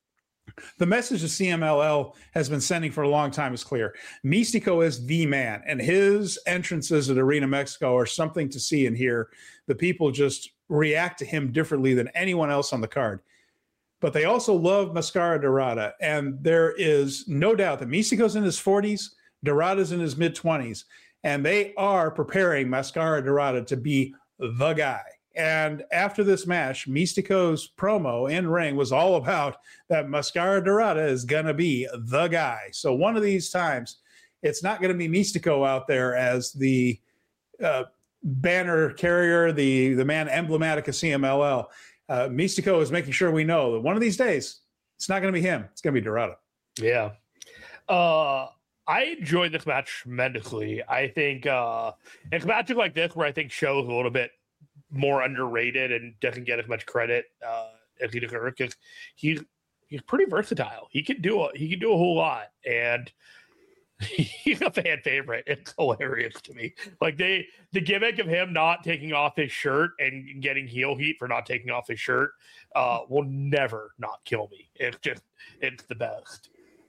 The message that C M L L has been sending for a long time is clear. Mystico is the man, and his entrances at Arena Mexico are something to see and hear. The people just react to him differently than anyone else on the card. But they also love Mascara Dorada, and there is no doubt that Mystico's in his forties, Dorada's in his mid-twenties, and they are preparing Mascara Dorada to be the guy. And after this match, Mystico's promo in ring was all about that Mascara Dorada is going to be the guy. So one of these times, it's not going to be Mystico out there as the uh, banner carrier, the, the man emblematic of C M L L. Uh, Mystico is making sure we know that one of these days, it's not going to be him. It's going to be Dorada. Yeah. Uh, I enjoyed this match tremendously. I think uh, it's matches like this where I think Show's a little bit more underrated and doesn't get as much credit uh, as he deserves because he's he's pretty versatile. He can do a he can do a whole lot, and he's a fan favorite. It's hilarious to me. Like they the gimmick of him not taking off his shirt and getting heel heat for not taking off his shirt uh, will never not kill me. It's just it's the best.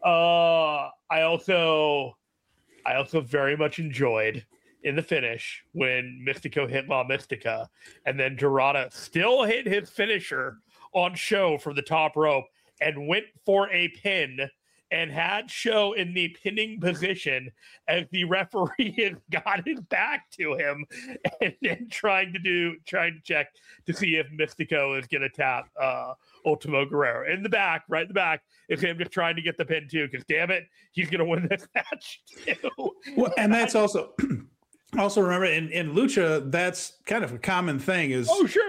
Uh, I also I also very much enjoyed in the finish when Mystico hit La Mística, and then Dorada still hit his finisher on Show from the top rope and went for a pin and had Show in the pinning position as the referee got his back to him and then trying to do trying to check to see if Mystico is going to tap uh, Ultimo Guerrero in the back, right in the back. Is him just trying to get the pin too, because damn it, he's going to win this match too. Well, and that's also. Also, remember in, in Lucha, that's kind of a common thing. Is oh sure,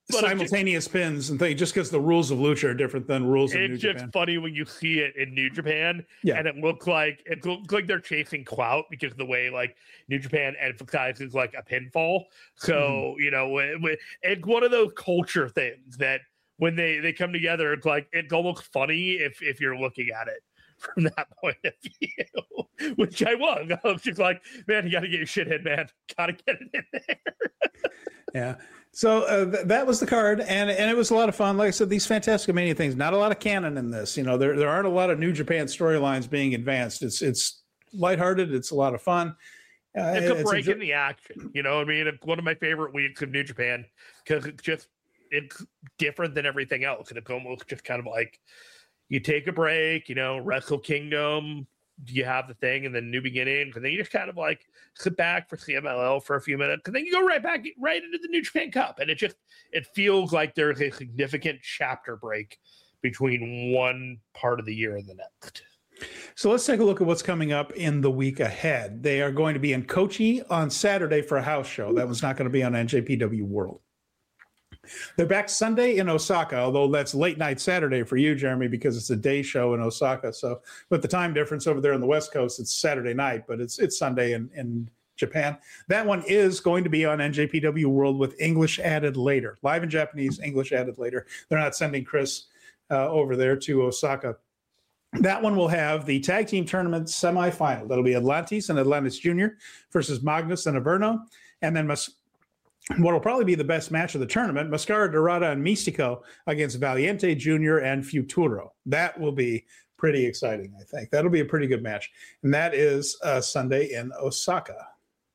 simultaneous just, pins and things, just because the rules of lucha are different than rules of New it's Japan. It's just funny when you see it in New Japan, yeah. and it looks like it looks like they're chasing clout because the way like New Japan emphasizes like a pinfall. So mm-hmm. you know, it, it's one of those culture things that when they they come together, it's like it's almost funny if if you're looking at it from that point of view, which I was. I was just like, man, you got to get your shit in, man. Got to get it in there. yeah. So uh, th- that was the card, and and it was a lot of fun. Like I said, these Fantastic Mania things, not a lot of canon in this. You know, there there aren't a lot of New Japan storylines being advanced. It's it's lighthearted. It's a lot of fun. Uh, it's a it's break a, in the action. You know, I mean, it's one of my favorite weeks of New Japan because it's just it's different than everything else, and it's almost just kind of like you take a break. You know, Wrestle Kingdom. You have the thing and then New Beginnings, and then you just kind of like sit back for C M L L for a few minutes, and then you go right back right into the New Japan Cup, and it just it feels like there's a significant chapter break between one part of the year and the next. So let's take a look at what's coming up in the week ahead. They are going to be in Kochi on Saturday for a house show. That was not going to be on N J P W World. They're back Sunday in Osaka, although that's late night Saturday for you, Jeremy, because it's a day show in Osaka. So with the time difference over there on the West Coast, it's Saturday night, but it's it's Sunday in, in Japan. That one is going to be on N J P W World with English added later. Live in Japanese, English added later. They're not sending Chris uh, over there to Osaka. That one will have the tag team tournament semifinal. That'll be Atlantis and Atlantis Junior versus Magnus and Averno. And then Mas- what will probably be the best match of the tournament, Mascara Dorada and Mystico against Valiente Junior and Futuro. That will be pretty exciting, I think. That'll be a pretty good match. And that is uh, Sunday in Osaka.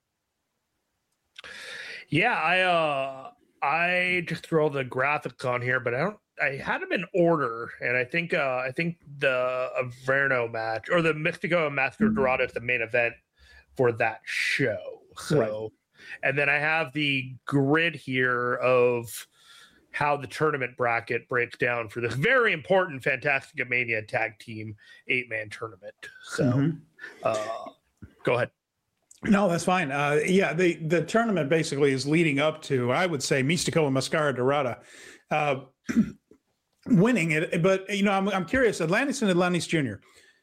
Yeah, I uh, I just throw the graphics on here, but I don't. I had them in order, and I think uh, I think the Averno match or the Mystico and Mascara Dorada is the main event for that show. So. Right. And then I have the grid here of how the tournament bracket breaks down for this very important Fantastica Mania tag team eight-man tournament. So mm-hmm. uh, go ahead. No, that's fine. Uh, yeah, the, the tournament basically is leading up to, I would say, Mystico and Mascara Dorada uh, winning it. But, you know, I'm, I'm curious, Atlantis and Atlantis Junior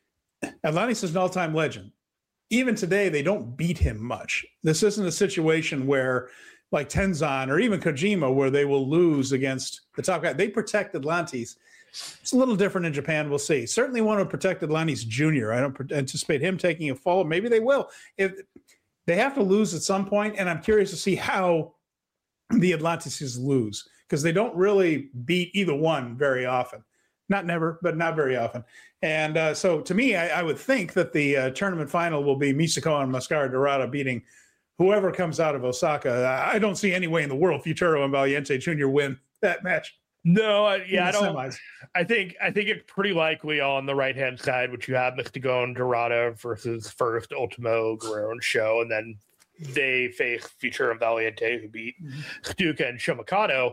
Atlantis is an all-time legend. Even today, they don't beat him much. This isn't a situation where, like Tenzan or even Kojima, where they will lose against the top guy. They protect Atlantis. It's a little different in Japan. We'll see. Certainly want to protect Atlantis Junior I don't anticipate him taking a fall. Maybe they will. If they have to lose at some point, and I'm curious to see how the Atlantises lose, because they don't really beat either one very often. Not never, but not very often. And uh, so to me, I, I would think that the uh, tournament final will be Mystico and Mascara Dorada beating whoever comes out of Osaka. I don't see any way in the world Futuro and Valiente Junior win that match. No, uh, yeah, I don't. Semis. I think I think it's pretty likely on the right hand side, which you have Mystico and Dorada versus first Ultimo Guerrero and Show, and then they face Futuro and Valiente, who beat Stuka and Shomikado.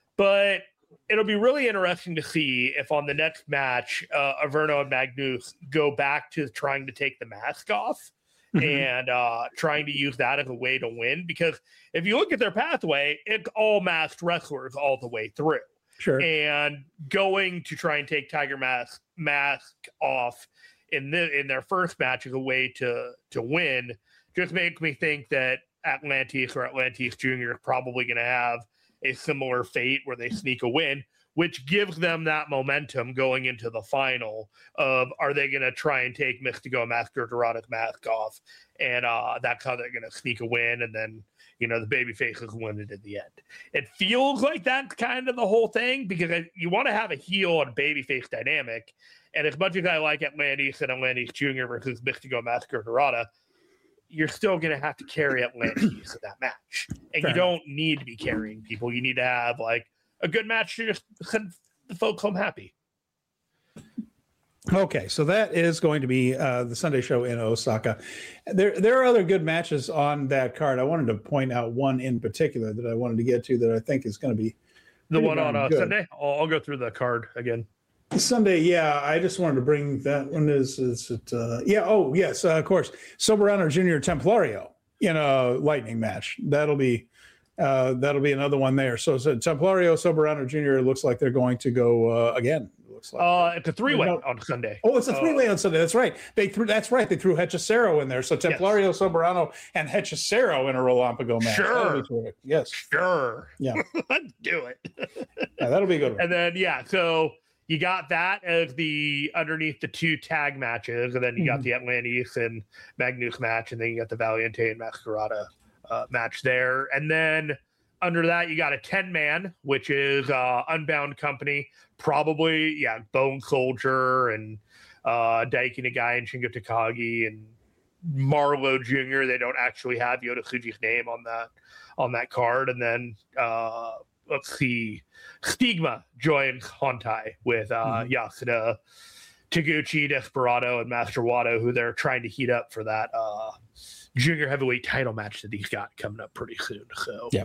But it'll be really interesting to see if on the next match, uh, Averno and Magnus go back to trying to take the mask off mm-hmm. and uh, trying to use that as a way to win. Because if you look at their pathway, it's all masked wrestlers all the way through. Sure. And going to try and take Tiger Mask mask off in the in their first match as a way to to win just makes me think that Atlantis or Atlantis Junior is probably going to have a similar fate where they sneak a win, which gives them that momentum going into the final of, are they going to try and take Mystico Mascara Dorada's mask off? And uh, that's how they're going to sneak a win. And then, you know, the baby faces win it in the end. It feels like that's kind of the whole thing, because you want to have a heel and babyface dynamic. And as much as I like Atlantis and Atlantis Junior versus Mystico Mascara Dorada, you're still going to have to carry Atlantis in that match. And Fair you don't enough. need to be carrying people. You need to have like a good match to just send the folks home happy. Okay, so that is going to be uh, the Sunday show in Osaka. There, there are other good matches on that card. I wanted to point out one in particular that I wanted to get to that I think is going to be the one on uh, Sunday. I'll, I'll go through the card again. Sunday, yeah. I just wanted to bring that one. Is is it? Uh, yeah. Oh, yes. Uh, of course, Soberano Junior Templario in a lightning match. That'll be Uh, that'll be another one there. So, so Templario Soberano Junior looks like they're going to go uh, again. It looks like uh, it's a three-way no. on Sunday. Oh, it's a three-way uh, on Sunday. That's right. They threw. That's right. They threw Hechicero in there. So Templario yes. Soberano and Hechicero in a Relámpago match. Sure. Yes. Sure. Yeah. Let's do it. Yeah, that'll be a good one. And then yeah, so you got that as the underneath the two tag matches, and then you mm-hmm. got the Atlantis and Magnus match, and then you got the Valiente and Masquerada uh, match there, and then. Under that, you got a ten-man, which is uh, Unbound Company, probably, yeah, Bone Soldier and uh, Daiki Nagai and Shingo Takagi and Marlowe Junior They don't actually have Yota Tsuji's name on that on that card. And then, uh, let's see, Stigma joins Hontai with uh, mm-hmm. Yasuda, Taguchi, Desperado, and Master Wado, who they're trying to heat up for that uh, junior heavyweight title match that he's got coming up pretty soon. So, yeah.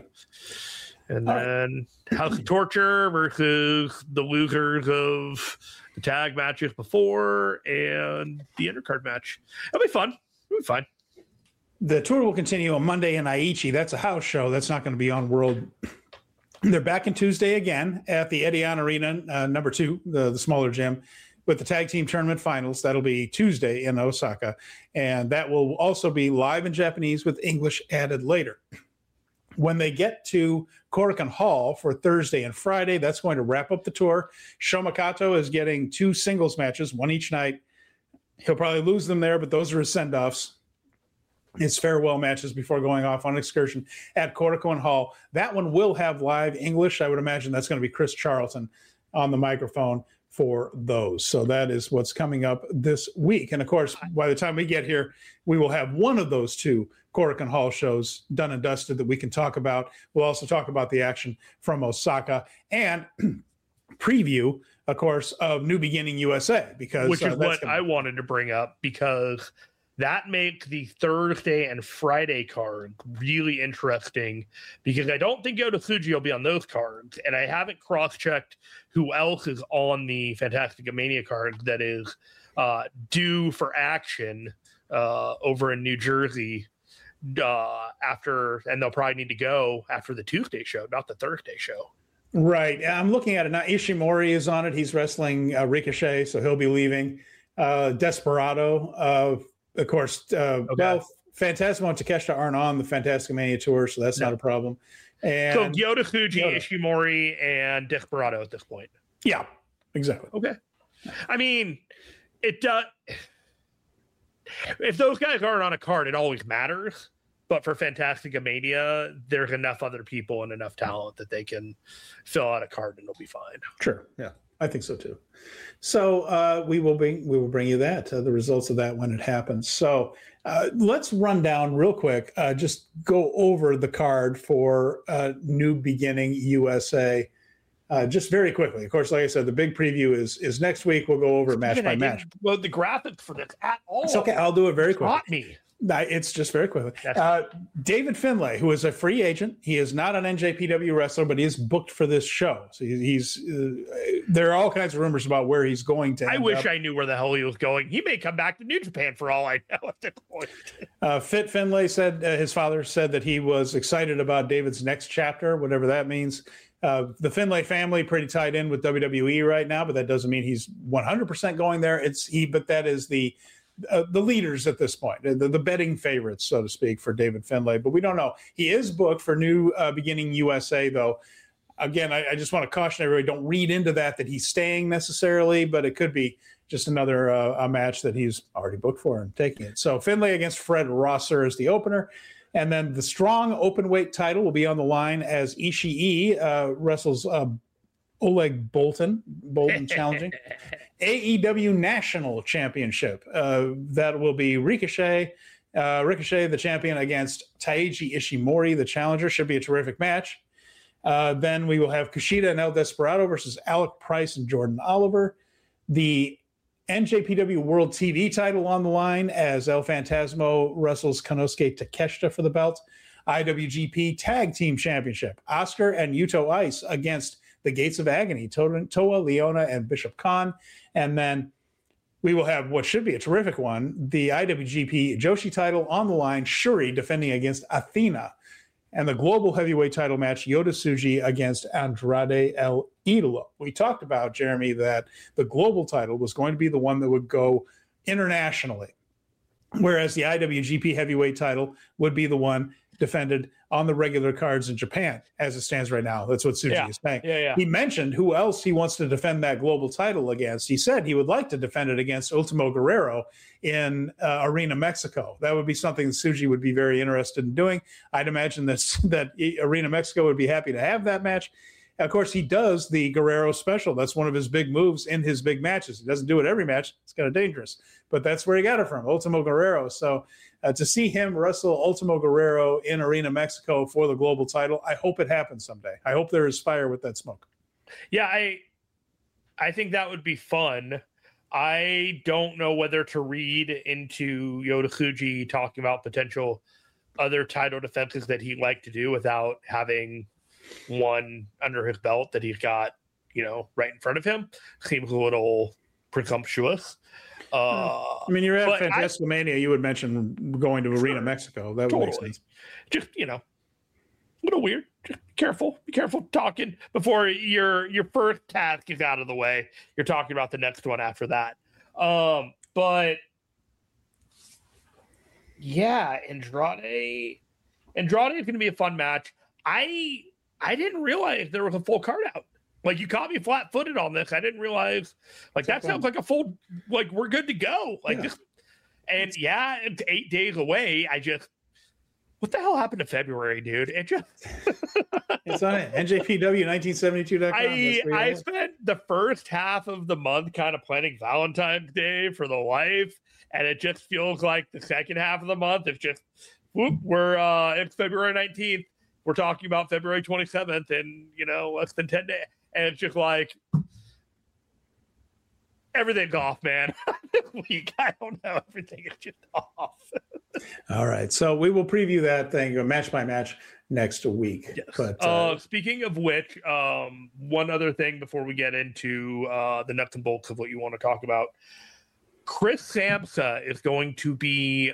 And then right. House of Torture versus the losers of the tag matches before and the undercard match. It'll be fun. It'll be fun. The tour will continue on Monday in Aichi. That's a house show. That's not going to be on World. They're back in Tuesday again at the Edion Arena, uh, number two, the, the smaller gym, with the tag team tournament finals. That'll be Tuesday in Osaka. And that will also be live in Japanese with English added later. When they get to Korakuen Hall for Thursday and Friday, that's going to wrap up the tour. Shomakato is getting two singles matches, one each night. He'll probably lose them there, but those are his send-offs, his farewell matches before going off on an excursion at Korakuen Hall. That one will have live English. I would imagine that's going to be Chris Charlton on the microphone for those. So that is what's coming up this week. And of course, by the time we get here, we will have one of those two Korakuen Hall shows done and dusted that we can talk about. We'll also talk about the action from Osaka and preview, of course, of New Beginning U S A, because which is uh, what gonna... I wanted to bring up, because that makes the Thursday and Friday card really interesting, because I don't think Yota Tsuji will be on those cards, and I haven't cross-checked who else is on the Fantastica Mania card that is uh, due for action uh, over in New Jersey uh, after, and they'll probably need to go after the Tuesday show, not the Thursday show. Right. I'm looking at it now. Ishimori is on it. He's wrestling uh, Ricochet, so he'll be leaving. Uh, Desperado, uh, of course, uh, okay. well, Phantasmo and Takeshita aren't on the Fantastic Mania tour, so that's no. not a problem. And so Yota Tsuji, Yota. Ishimori, and Desperado at this point. Yeah, exactly. Okay. I mean, it does. Uh, if those guys aren't on a card, it always matters. But for Fantastica Mania, there's enough other people and enough talent that they can fill out a card and it'll be fine. Sure. Yeah, I think so too. So uh, we will bring we will bring you that uh, the results of that when it happens. So uh, let's run down real quick. Uh, just go over the card for uh, New Beginning U S A. Uh, just very quickly. Of course, like I said, the big preview is is next week. We'll go over match by match. Well, the graphics for this at all. It's okay. I'll do it very quickly. Not me. It's just very quickly. Uh, David Finlay, who is a free agent, he is not an N J P W wrestler, but he is booked for this show. So he's uh, there are all kinds of rumors about where he's going to. I end wish up. I knew where the hell he was going. He may come back to New Japan for all I know at this point. Uh, Fit Finlay said uh, his father said that he was excited about David's next chapter, whatever that means. Uh, the Finlay family pretty tied in with W W E right now, but that doesn't mean he's one hundred percent going there. It's he, but that is the. Uh, the leaders at this point, the, the betting favorites, so to speak, for David Finlay. But we don't know. He is booked for New uh, Beginning U S A, though. Again, I, I just want to caution everybody, don't read into that that he's staying necessarily, but it could be just another uh, a match that he's already booked for and taking it. So Finlay against Fred Rosser is the opener. And then the strong open weight title will be on the line as Ishii uh, wrestles uh, Oleg Boltin, Boltin challenging. A E W National Championship. Uh, that will be Ricochet. Uh, Ricochet, the champion, against Taiji Ishimori, the challenger. Should be a terrific match. Uh, then we will have Kushida and El Desperado versus Alec Price and Jordan Oliver. The N J P W World T V title on the line as El Phantasmo wrestles Konosuke Takeshita for the belt. I W G P Tag Team Championship. Oscar and Yuto Ice against the Gates of Agony, Toa, Toa Leona, and Bishop Khan. And then we will have what should be a terrific one, the I W G P Joshi title on the line, Shuri defending against Athena. and the global heavyweight title match, Yota Tsuji against Andrade El Idolo. We talked about, Jeremy, that the global title was going to be the one that would go internationally, whereas the I W G P heavyweight title would be the one defended on the regular cards in Japan as it stands right now. That's what Tsuji yeah. is saying. Yeah, yeah. He mentioned who else he wants to defend that global title against. He said he would like to defend it against Ultimo Guerrero in uh, Arena Mexico. That would be something that Tsuji would be very interested in doing. I'd imagine that, that Arena Mexico would be happy to have that match. Of course, he does the Guerrero special. That's one of his big moves in his big matches. He doesn't do it every match. It's kind of dangerous, but that's where he got it from, Ultimo Guerrero. So uh, to see him wrestle Ultimo Guerrero in Arena Mexico for the global title, I hope it happens someday. I hope there is fire with that smoke. Yeah, I, I think that would be fun. I don't know whether to read into Yota Tsuji talking about potential other title defenses that he'd like to do without having one under his belt that he's got, you know, right in front of him. Seems a little presumptuous. Uh, I mean, you're at Fantasticomania, you would mention going to Arena sure, Mexico. That would totally. make sense. Just, you know, a little weird. Just be careful. Be careful talking before your your first task is out of the way. You're talking about the next one after that. Um, but yeah, Andrade. Andrade is going to be a fun match. I I didn't realize there was a full card out. Like, you caught me flat-footed on this. I didn't realize. Like, that sounds like a full. Like, we're good to go. Like, yeah. just and it's, yeah, it's eight days away. I just. What the hell happened to February, dude? It just. It's on it. N J P W nineteen seventy-two dot com. I I spent the first half of the month kind of planning Valentine's Day for the wife, and it just feels like the second half of the month. It's just. Whoop, we're uh, it's February nineteenth. We're talking about February twenty-seventh in, you know, less than ten days. And it's just like, everything's off, man. This week, I don't know. Everything is just off. All right. So we will preview that thing match by match next week. Yes. But uh, uh, speaking of which, um, one other thing before we get into uh, the nuts and bolts of what you want to talk about. Chris Samsa is going to be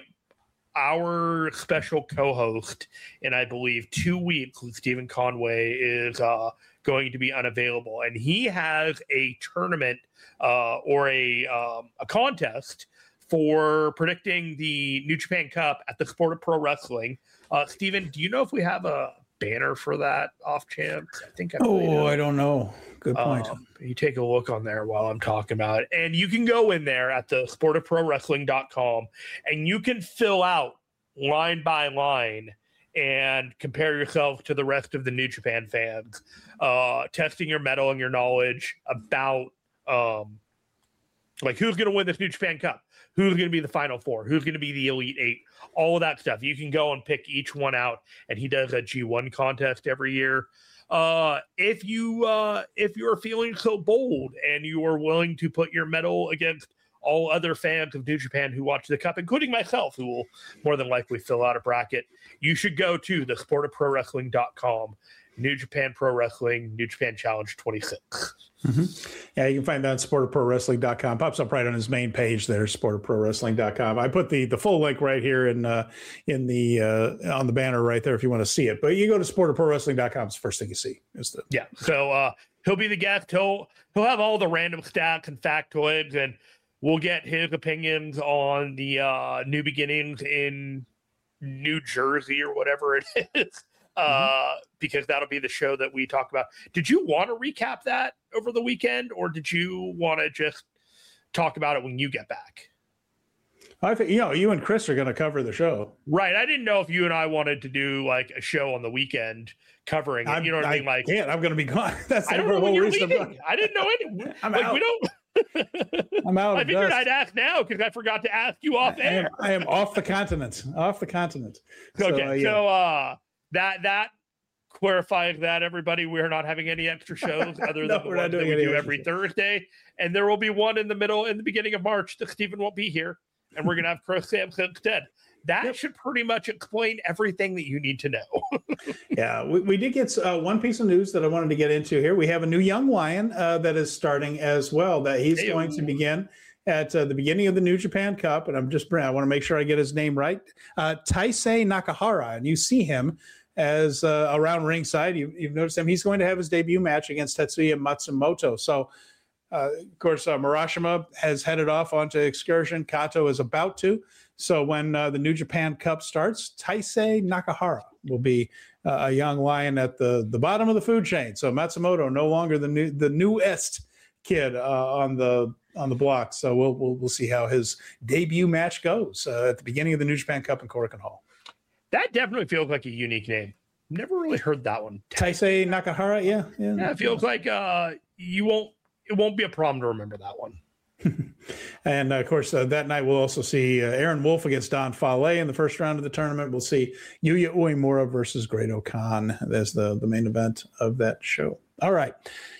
our special co-host in, I believe, two weeks when Stephen Conway is uh, going to be unavailable. And he has a tournament uh, or a um, a contest for predicting the New Japan Cup at the Sport of Pro Wrestling. Uh, Stephen, do you know if we have a banner for that off chance? I think I Oh, I don't know. Good point. Um, you take a look on there while I'm talking about it. And you can go in there at the sport of pro wrestling dot com and you can fill out line by line and compare yourself to the rest of the New Japan fans, uh, testing your mettle and your knowledge about um, like who's going to win this New Japan Cup, who's going to be the Final Four, who's going to be the Elite Eight, all of that stuff. You can go and pick each one out, and he does a G one contest every year. Uh, if you uh, if you're feeling so bold and you are willing to put your medal against all other fans of New Japan who watch the Cup, including myself, who will more than likely fill out a bracket, you should go to the sport of pro wrestling dot com, New Japan Pro Wrestling, New Japan Challenge twenty-six. Mm-hmm. Yeah, you can find that on sport of pro wrestling dot com. Pops up right on his main page there, sport of pro wrestling dot com. I put the the full link right here in uh, in the uh, on the banner right there if you want to see it. But you go to sport of pro wrestling dot com. It's the first thing you see. Is the yeah. So uh, he'll be the guest. He'll he'll have all the random stats and factoids, and we'll get his opinions on the uh, new beginnings in New Jersey or whatever it is. Uh, mm-hmm. Because that'll be the show that we talk about. Did you want to recap that over the weekend, or did you want to just talk about it when you get back? I think, you know, you and Chris are going to cover the show. Right. I didn't know if you and I wanted to do like a show on the weekend covering it. You know what I mean? Like, yeah, I'm going to be gone. That's I don't know when you're leaving. I didn't know any. I'm like, out. we don't. I'm out. I figured dust. I'd ask now because I forgot to ask you off I air. am, I am off the continent. Off the continent. So, okay. Uh, yeah. So uh, that that clarifies that, everybody. We're not having any extra shows other no, than the ones that we do every shows. Thursday, and there will be one in the middle in the beginning of March that Stephen won't be here, and we're gonna have Chris Samsa instead. That yep. should pretty much explain everything that you need to know. Yeah, we, we did get uh, one piece of news that I wanted to get into here. We have a new young lion uh, that is starting as well, that he's Hey-o. going to begin at uh, the beginning of the New Japan Cup. And I'm just, I want to make sure I get his name right. Uh, Taisei Nakahara. And you see him as uh, around ringside. You, you've noticed him. He's going to have his debut match against Tetsuya Matsumoto. So, uh, of course, uh, Murashima has headed off onto excursion. Kato is about to. So when uh, the New Japan Cup starts, Taisei Nakahara will be uh, a young lion at the, the bottom of the food chain. So Matsumoto no longer the new the newest kid uh, on the on the block. So we'll we'll, we'll see how his debut match goes uh, at the beginning of the New Japan Cup in Korakuen Hall. That definitely feels like a unique name. Never really heard that one. Taisei Nakahara, yeah, yeah. Yeah, it feels like uh, you won't. It won't be a problem to remember that one. And uh, of course, uh, that night we'll also see uh, Aaron Wolf against Don Fale in the first round of the tournament. We'll see Yuya Uemura versus Great Khan as the, the main event of that show. All right.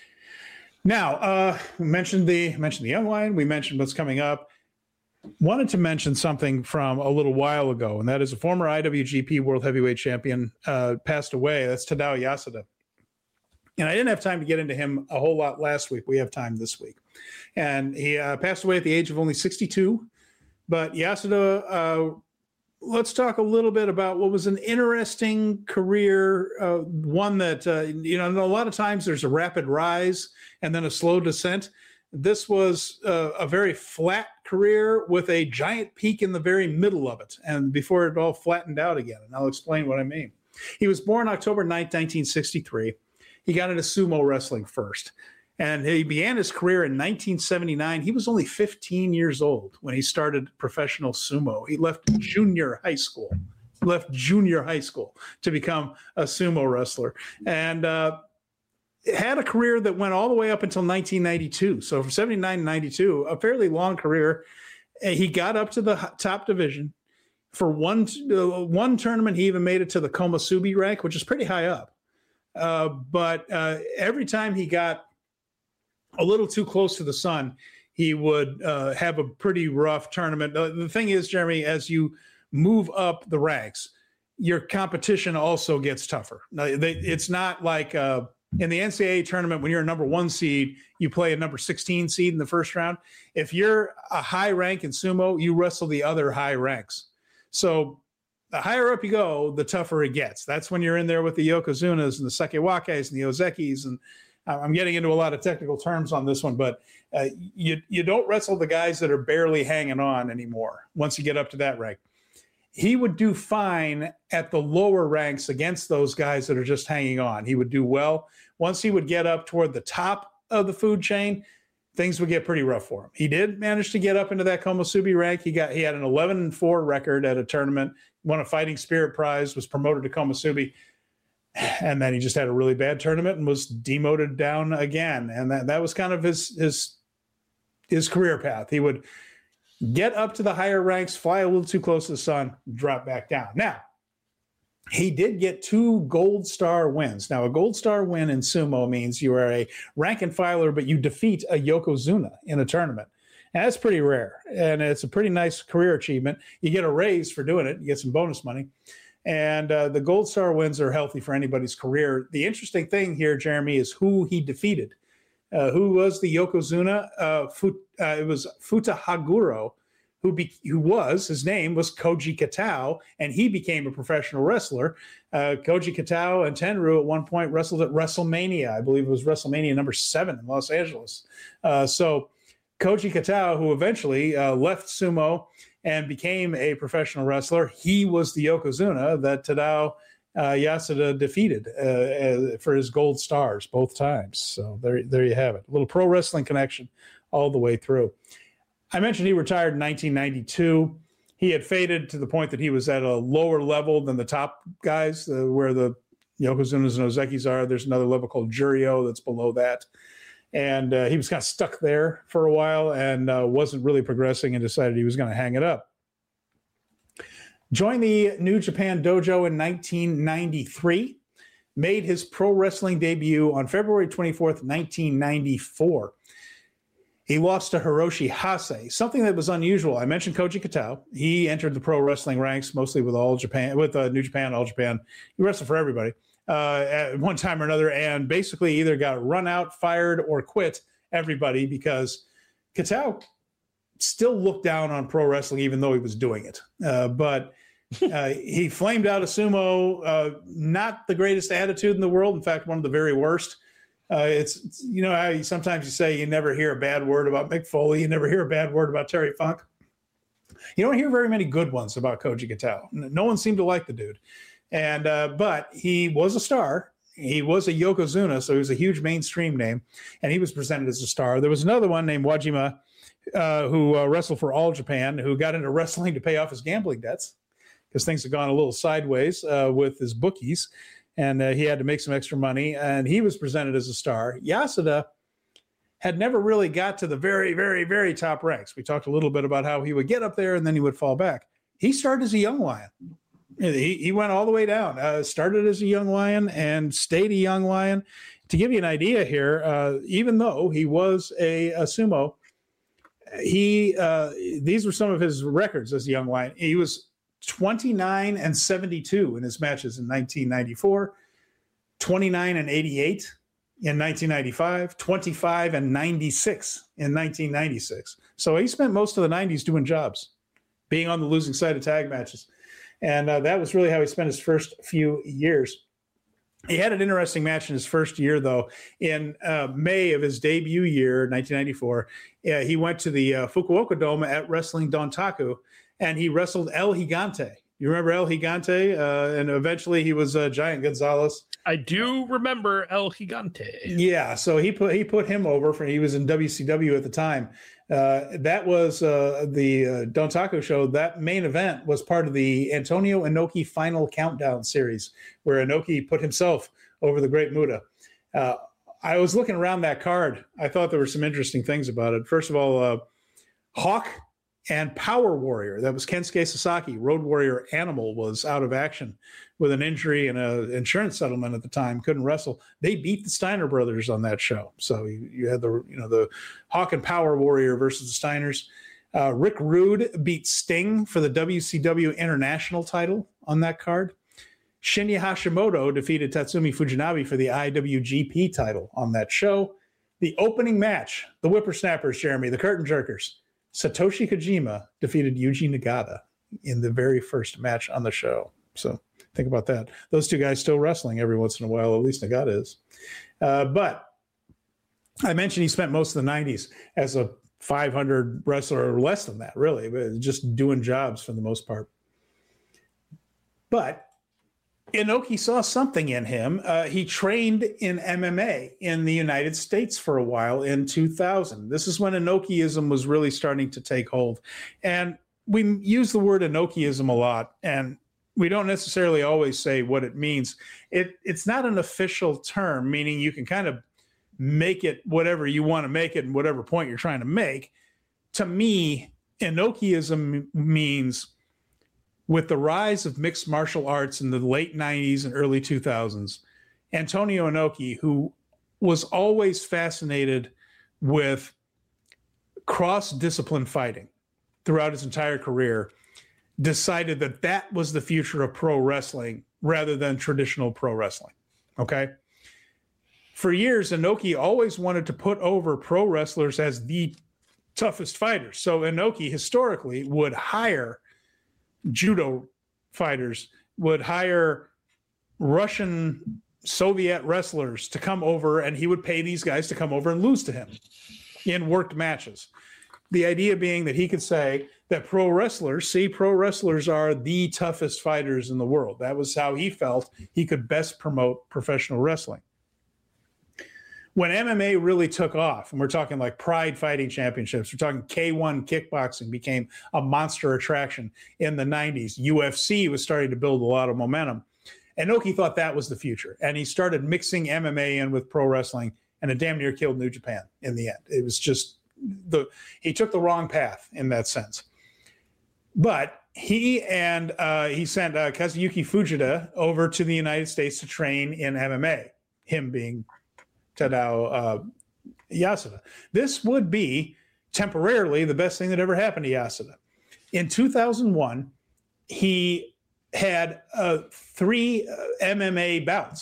Now, uh, we mentioned the mentioned the young lion. We mentioned what's coming up. Wanted to mention something from a little while ago, and that is a former I W G P World Heavyweight Champion uh, passed away. That's Tadao Yasuda. And I didn't have time to get into him a whole lot last week. We have time this week. And he uh, passed away at the age of only sixty-two. But Yasuda, uh, let's talk a little bit about what was an interesting career, uh, one that, uh, you know, a lot of times there's a rapid rise and then a slow descent. This was uh, a very flat career with a giant peak in the very middle of it, and before it all flattened out again. And I'll explain what I mean. He was born October ninth, nineteen sixty-three. He got into sumo wrestling first, and he began his career in nineteen seventy-nine. He was only fifteen years old when he started professional sumo. He left junior high school, left junior high school to become a sumo wrestler, and uh, had a career that went all the way up until nineteen ninety-two. So from seventy-nine to ninety-two, a fairly long career. He got up to the top division. For one, uh, one tournament, he even made it to the Komusubi rank, which is pretty high up. Uh, but uh, every time he got a little too close to the sun, he would uh, have a pretty rough tournament. Uh, the thing is, Jeremy, as you move up the ranks, your competition also gets tougher. Now, they, it's not like uh, in the N C double A tournament, when you're a number one seed, you play a number sixteen seed in the first round. If you're a high rank in sumo, you wrestle the other high ranks. So the higher up you go, the tougher it gets. That's when you're in there with the Yokozunas and the Sekewakes and the Ozekis. And I'm getting into a lot of technical terms on this one, but uh, you, you don't wrestle the guys that are barely hanging on anymore once you get up to that rank. He would do fine at the lower ranks against those guys that are just hanging on. He would do well. Once he would get up toward the top of the food chain, things would get pretty rough for him. He did manage to get up into that Komusubi rank. He got he had an eleven and four record at a tournament, won a Fighting Spirit prize, was promoted to Komusubi, and then he just had a really bad tournament and was demoted down again. And that, that was kind of his his his career path. He would get up to the higher ranks, fly a little too close to the sun, drop back down. Now, he did get two gold star wins. Now, a gold star win in sumo means you are a rank and filer, but you defeat a Yokozuna in a tournament. And that's pretty rare. And it's a pretty nice career achievement. You get a raise for doing it. You get some bonus money. And uh, the gold star wins are healthy for anybody's career. The interesting thing here, Jeremy, is who he defeated. Uh, who was the Yokozuna? Uh, Fut, uh, it was Futa Haguro, who be, who was, his name was Koji Katao, and he became a professional wrestler. Uh, Koji Katao and Tenryu at one point wrestled at WrestleMania. I believe it was WrestleMania number seven in Los Angeles. Uh, so Koji Katao, who eventually uh, left sumo and became a professional wrestler, he was the Yokozuna that Tadao uh, Yasuda defeated uh, uh, for his gold stars both times. So there, there you have it. A little pro wrestling connection all the way through. I mentioned he retired in nineteen ninety-two. He had faded to the point that he was at a lower level than the top guys, uh, where the Yokozunas and Ozekis are. There's another level called Juryo that's below that. And uh, he was kind of stuck there for a while and uh, wasn't really progressing and decided he was going to hang it up. Joined the New Japan Dojo in nineteen ninety-three. Made his pro wrestling debut on February twenty-fourth, nineteen ninety-four. He lost to Hiroshi Hase, something that was unusual. I mentioned Koji Katao. He entered the pro wrestling ranks mostly with All Japan, with uh, New Japan, All Japan. He wrestled for everybody uh, at one time or another, and basically either got run out, fired, or quit everybody because Katao still looked down on pro wrestling, even though he was doing it. Uh, but uh, he flamed out a sumo, uh, not the greatest attitude in the world. In fact, one of the very worst. Uh, it's, it's, you know, how you, sometimes you say you never hear a bad word about Mick Foley. You never hear a bad word about Terry Funk. You don't hear very many good ones about Koji Gatau. No one seemed to like the dude. And, uh, but he was a star. He was a Yokozuna, so he was a huge mainstream name, and he was presented as a star. There was another one named Wajima, uh, who uh, wrestled for All Japan, who got into wrestling to pay off his gambling debts because things had gone a little sideways uh, with his bookies, and uh, he had to make some extra money, and he was presented as a star. Yasuda had never really got to the very, very, very top ranks. We talked a little bit about how he would get up there and then he would fall back. He started as a young lion. He, he went all the way down, uh, started as a young lion and stayed a young lion. To give you an idea here, uh, even though he was a, a sumo, he uh, these were some of his records as a young lion. He was twenty-nine and seventy-two in his matches in nineteen ninety-four, twenty-nine and eighty-eight in nineteen ninety-five, twenty-five and ninety-six in nineteen ninety-six. So he spent most of the nineties doing jobs, being on the losing side of tag matches. And uh, that was really how he spent his first few years. He had an interesting match in his first year, though. In uh, May of his debut year, nineteen ninety-four, uh, he went to the uh, Fukuoka Dome at Wrestling Dontaku, and he wrestled El Gigante. You remember El Gigante? Uh, and eventually he was uh, Giant Gonzalez. I do remember El Gigante. Yeah, so he put he put him over for he was in W C W at the time. Uh, that was uh, the uh, Dontaku show. That main event was part of the Antonio Inoki Final Countdown series, where Inoki put himself over the Great Muta. Uh, I was looking around that card. I thought there were some interesting things about it. First of all, uh, Hawk and Power Warrior, that was Kensuke Sasaki. Road Warrior Animal was out of action with an injury and an insurance settlement at the time, couldn't wrestle. They beat the Steiner brothers on that show. So you, you had the, you know, the Hawk and Power Warrior versus the Steiners. Uh, Rick Rude beat Sting for the W C W International title on that card. Shinya Hashimoto defeated Tatsumi Fujinabe for the I W G P title on that show. The opening match, the Whippersnappers, Jeremy, the Curtain Jerkers, Satoshi Kojima defeated Yuji Nagata in the very first match on the show. So think about that. Those two guys still wrestling every once in a while, at least Nagata is. Uh, but I mentioned he spent most of the nineties as a five hundred wrestler, or less than that, really, but just doing jobs for the most part. But Inoki saw something in him. Uh, he trained in M M A in the United States for a while in two thousand. This is when Inokiism was really starting to take hold. And we use the word Inokiism a lot, and we don't necessarily always say what it means. It, it's not an official term, meaning you can kind of make it whatever you want to make it and whatever point you're trying to make. To me, Inokiism means, with the rise of mixed martial arts in the late nineties and early two thousands, Antonio Inoki, who was always fascinated with cross-discipline fighting throughout his entire career, decided that that was the future of pro wrestling rather than traditional pro wrestling. Okay? For years, Inoki always wanted to put over pro wrestlers as the toughest fighters. So Inoki historically would hire judo fighters, would hire Russian Soviet wrestlers to come over, and he would pay these guys to come over and lose to him in worked matches. The idea being that he could say that pro wrestlers, see, pro wrestlers are the toughest fighters in the world. That was how he felt he could best promote professional wrestling. When M M A really took off, and we're talking like Pride Fighting Championships, we're talking K one kickboxing became a monster attraction in the nineties. U F C was starting to build a lot of momentum. Inoki thought that was the future, and he started mixing M M A in with pro wrestling, and it damn near killed New Japan in the end. It was just the he took the wrong path in that sense. But he and uh, he sent uh, Kazuyuki Fujita over to the United States to train in M M A, him being Tadao uh, Yasuda. This would be temporarily the best thing that ever happened to Yasuda. In two thousand one, he had uh, three uh, M M A bouts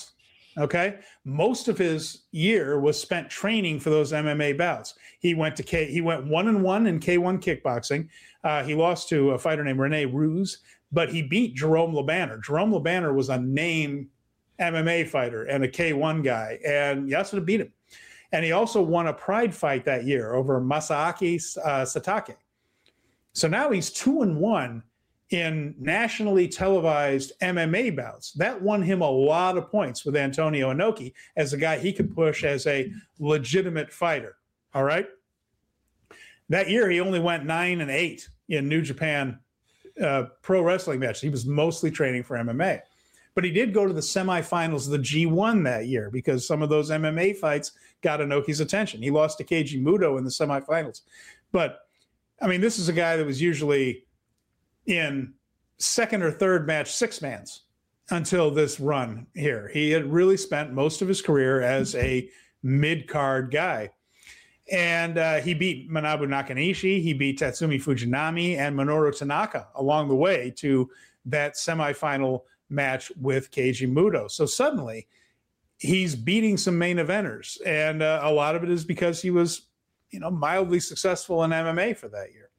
Okay. Most of his year was spent training for those M M A bouts. He went to K, he went one and one in K one kickboxing. Uh, he lost to a fighter named Rene Ruse, but he beat Jerome LeBanner. Jerome LeBanner was a name M M A fighter and a K one guy, and Yasuda beat him. And he also won a pride fight that year over Masaaki uh, Satake. So now he's two and one in nationally televised M M A bouts. That won him a lot of points with Antonio Inoki as a guy he could push as a legitimate fighter. All right. That year, he only went nine and eight in New Japan uh, pro wrestling matches. He was mostly training for M M A. But he did go to the semifinals of the G one that year because some of those M M A fights got Inoki's attention. He lost to Keiji Muto in the semifinals. But, I mean, this is a guy that was usually in second or third match six-mans until this run here. He had really spent most of his career as a mid-card guy. And uh, he beat Manabu Nakanishi, he beat Tatsumi Fujinami, and Minoru Tanaka along the way to that semifinal match with Keiji Muto. So suddenly, he's beating some main eventers. And uh, a lot of it is because he was, you know, mildly successful in M M A for that year.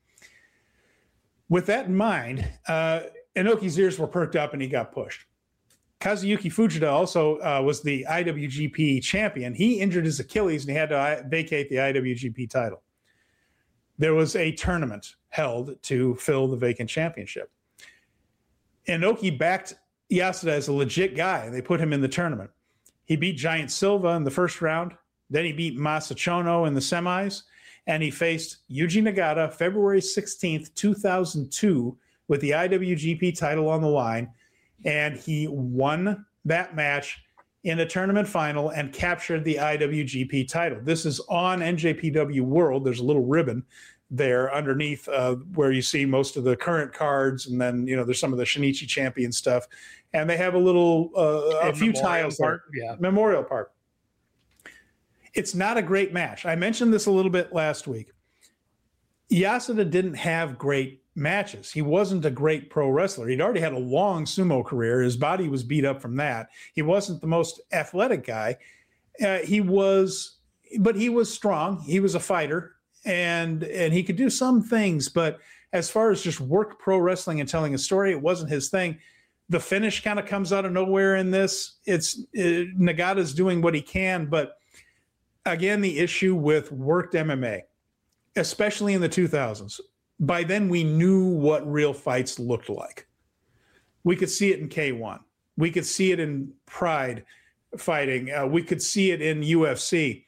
With that in mind, uh, Inoki's ears were perked up and he got pushed. Kazuyuki Fujita also uh, was the I W G P champion. He injured his Achilles and he had to I- vacate the I W G P title. There was a tournament held to fill the vacant championship. Inoki backed Yasuda as a legit guy. They put him in the tournament. He beat Giant Silva in the first round. Then he beat Masa Chono in the semis. And he faced Yuji Nagata February sixteenth, two thousand two with the I W G P title on the line. And he won that match in a tournament final and captured the I W G P title. This is on N J P W World. There's a little ribbon there underneath uh, where you see most of the current cards. And then, you know, there's some of the Shinichi champion stuff. And they have a little, uh, a few tiles there. Yeah. Memorial Park. It's not a great match. I mentioned this a little bit last week. Yasuda didn't have great matches. He wasn't a great pro wrestler. He'd already had a long sumo career. His body was beat up from that. He wasn't the most athletic guy. Uh, he was, but he was strong. He was a fighter, and and he could do some things. But as far as just work pro wrestling and telling a story, it wasn't his thing. The finish kind of comes out of nowhere in this. It's it, Nagata's doing what he can, but again, the issue with worked M M A, especially in the two thousands, by then we knew what real fights looked like. We could see it in K one. We could see it in Pride fighting. Uh, we could see it in U F C.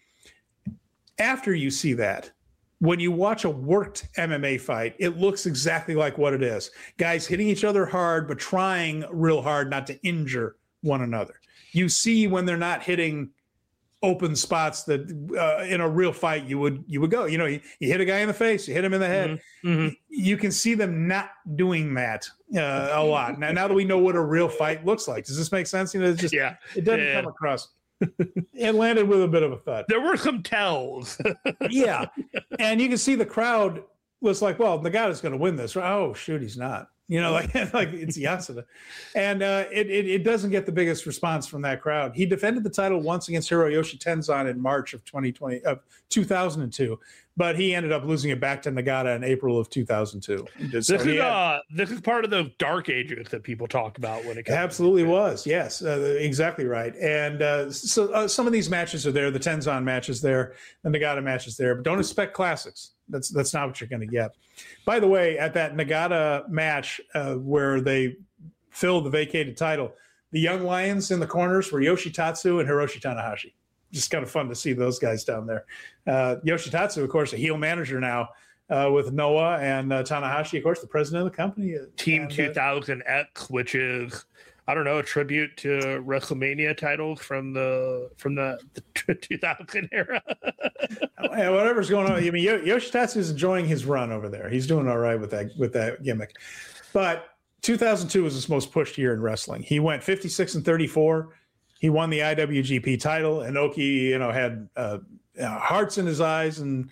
After you see that, when you watch a worked M M A fight, it looks exactly like what it is. Guys hitting each other hard, but trying real hard not to injure one another. You see when they're not hitting open spots that uh, in a real fight you would you would go. You know, you, you hit a guy in the face, you hit him in the head. Mm-hmm. Mm-hmm. You can see them not doing that uh, a lot. Now, now that we know what a real fight looks like, does this make sense? You know, it's just yeah. it doesn't yeah. come across. It landed with a bit of a thud. There were some tells. Yeah, and you can see the crowd was like, "Well, Nagata's going to win this." Oh, shoot, he's not. You know, like like it's Yasuda, and uh, it, it it doesn't get the biggest response from that crowd. He defended the title once against Hiroyoshi Tenzan in March of twenty twenty of two thousand two, but he ended up losing it back to Nagata in April of two thousand two. This so is had, uh this is part of the dark ages that people talk about when it comes. Absolutely to was yes, uh, exactly right. And uh, so uh, some of these matches are there. The Tenzan match is there, the Nagata match is there, but don't expect classics. That's that's not what you're going to get. By the way, at that Nagata match uh, where they filled the vacated title, the young lions in the corners were Yoshitatsu and Hiroshi Tanahashi. Just kind of fun to see those guys down there. Uh, Yoshitatsu, of course, a heel manager now uh, with Noah, and uh, Tanahashi, of course, the president of the company. Team and, uh, two thousand X, which is, I don't know, a tribute to WrestleMania titles from the from the, the two thousand era. Yeah, whatever's going on. I mean, Yoshitatsu is enjoying his run over there. He's doing all right with that with that gimmick. But two thousand two was his most pushed year in wrestling. He went fifty-six and thirty-four. He won the I W G P title. Inoki, you know, had uh, uh, hearts in his eyes and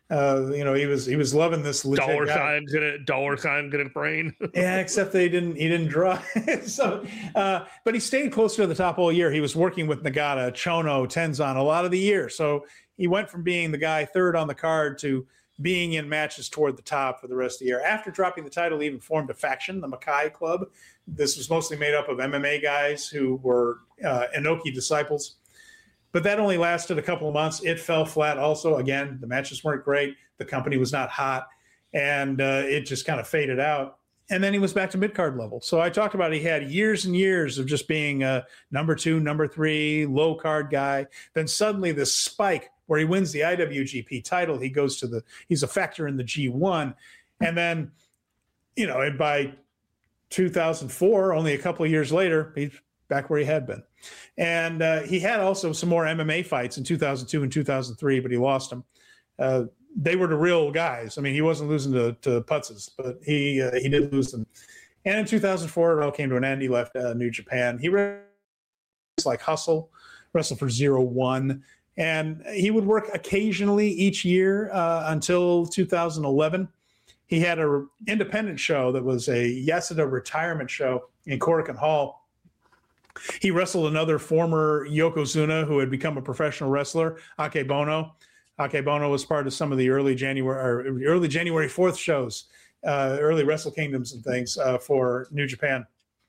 Uh, you know, he was he was loving this legit dollar guy. sign gonna dollar sign gonna brain. Yeah, except they didn't he didn't draw. so, uh, but he stayed closer to the top all year. He was working with Nagata, Chono, Tenzan a lot of the year. So he went from being the guy third on the card to being in matches toward the top for the rest of the year. After dropping the title, he even formed a faction, the Makai Club. This was mostly made up of M M A guys who were uh, Inoki disciples. But that only lasted a couple of months. It fell flat also. Again, the matches weren't great. The company was not hot. And uh, it just kind of faded out. And then he was back to mid-card level. So I talked about he had years and years of just being a number two, number three, low-card guy. Then suddenly this spike where he wins the I W G P title. He goes to the – he's a factor in the G one. And then, you know, and by two thousand four, only a couple of years later, he's back where he had been. And uh, he had also some more M M A fights in two thousand two and two thousand three, but he lost them. Uh, they were the real guys. I mean, he wasn't losing to, to putzes, but he uh, he did lose them. And in two thousand four, it all came to an end. He left uh, New Japan. He wrestled like Hustle, wrestled for Zero One. And he would work occasionally each year uh, until two thousand eleven. He had an independent show that was a Yasuda retirement show in Korakuen Hall. He wrestled another former Yokozuna who had become a professional wrestler, Akebono. Akebono was part of some of the early January or early January fourth shows, uh, early Wrestle Kingdoms and things uh, for New Japan.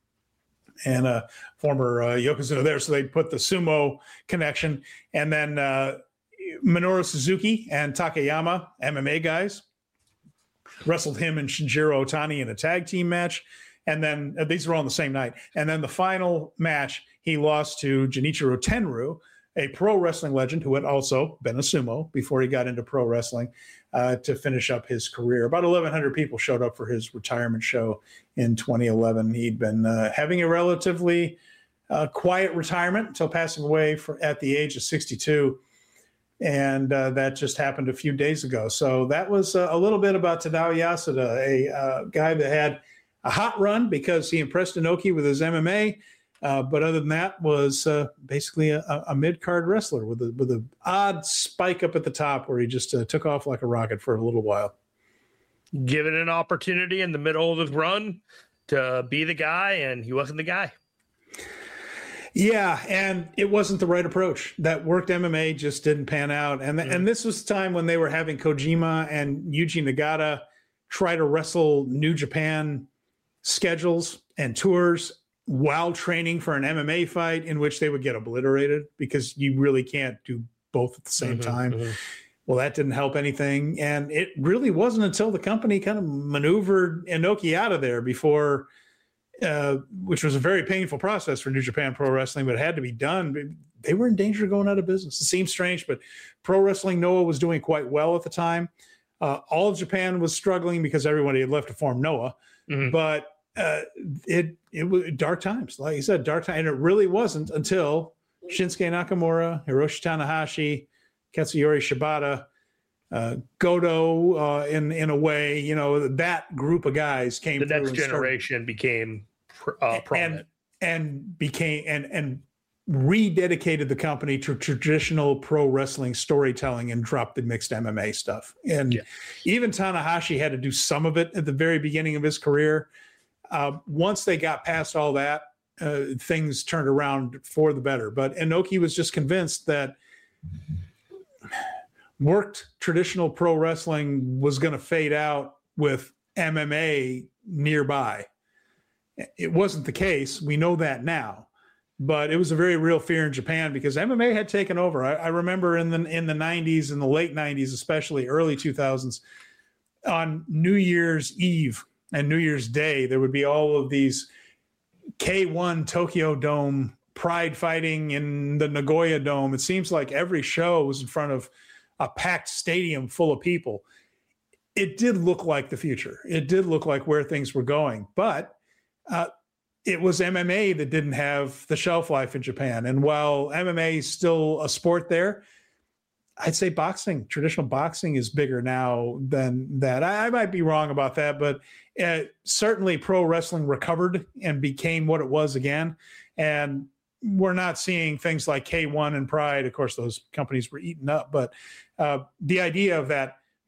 And a former uh, Yokozuna there. So they put the sumo connection. And then uh, Minoru Suzuki and Takayama, M M A guys, wrestled him and Shinjiro Otani in a tag team match. And then uh, these were all on the same night. And then the final match, he lost to Genichiro Tenryu, a pro wrestling legend who had also been a sumo before he got into pro wrestling uh, to finish up his career. About eleven hundred people showed up for his retirement show in twenty eleven. He'd been uh, having a relatively uh, quiet retirement until passing away for, at the age of sixty-two. And uh, that just happened a few days ago. So that was uh, a little bit about Tadao Yasuda, a uh, guy that had a hot run because he impressed Inoki with his M M A, uh, but other than that was uh, basically a, a mid-card wrestler with a with an odd spike up at the top where he just uh, took off like a rocket for a little while. Given an opportunity in the middle of his run to be the guy, and he wasn't the guy. Yeah, and it wasn't the right approach. That worked M M A just didn't pan out. And, mm. and this was the time when they were having Kojima and Yuji Nagata try to wrestle New Japan schedules and tours while training for an M M A fight in which they would get obliterated because you really can't do both at the same mm-hmm, time. Mm-hmm. Well, that didn't help anything. And it really wasn't until the company kind of maneuvered Inoki out of there before, uh, which was a very painful process for New Japan Pro Wrestling, but it had to be done. They were in danger of going out of business. It seems strange, but Pro Wrestling Noah was doing quite well at the time. Uh, all of Japan was struggling because everybody had left to form Noah. Mm-hmm. But uh, it it was dark times, like you said, dark time, and it really wasn't until Shinsuke Nakamura, Hiroshi Tanahashi, Katsuyori Shibata, uh, Goto, uh, in in a way, you know, that group of guys came. The next generation started, became uh, prominent and, and became and and rededicated the company to traditional pro wrestling storytelling and dropped the mixed M M A stuff. And yeah. even Tanahashi had to do some of it at the very beginning of his career. Uh, once they got past all that, uh, things turned around for the better. But Inoki was just convinced that worked traditional pro wrestling was going to fade out with M M A nearby. It wasn't the case. We know that now. But it was a very real fear in Japan because M M A had taken over. I, I remember in the in the nineties, in the late nineties, especially early two thousands, on New Year's Eve and New Year's Day, there would be all of these K one Tokyo Dome pride fighting in the Nagoya Dome. It seems like every show was in front of a packed stadium full of people. It did look like the future. It did look like where things were going. But uh, it was M M A that didn't have the shelf life in Japan. And while M M A is still a sport there, I'd say boxing, traditional boxing is bigger now than that. I, I might be wrong about that, but uh, certainly pro wrestling recovered and became what it was again. And we're not seeing things like K one and Pride. Of course, those companies were eaten up. But uh, the idea of that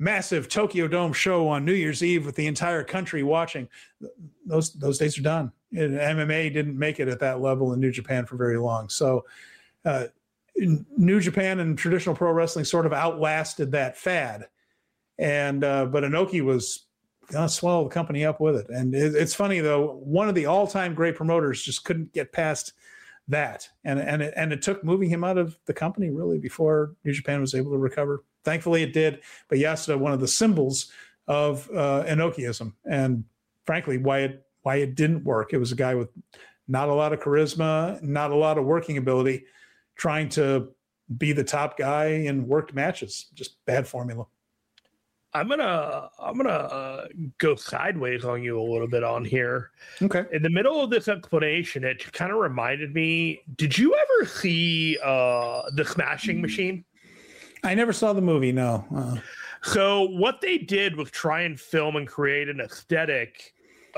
massive Tokyo Dome show on New Year's Eve with the entire country watching. Those those days are done. And M M A didn't make it at that level in New Japan for very long. So uh, New Japan and traditional pro wrestling sort of outlasted that fad. And uh, but Inoki was going to swallow the company up with it. And it, it's funny, though, one of the all-time great promoters just couldn't get past that. And, and, it, and it took moving him out of the company, really, before New Japan was able to recover. Thankfully, it did. But Yasuda, one of the symbols of uh, Inokiism. And frankly, why it why it didn't work. It was a guy with not a lot of charisma, not a lot of working ability, trying to be the top guy in worked matches. Just bad formula. I'm gonna I'm gonna uh, go sideways on you a little bit on here. Okay. In the middle of this explanation, it kind of reminded me. Did you ever see uh, the Smashing Machine? I never saw the movie. No. Uh, so what they did was try and film and create an aesthetic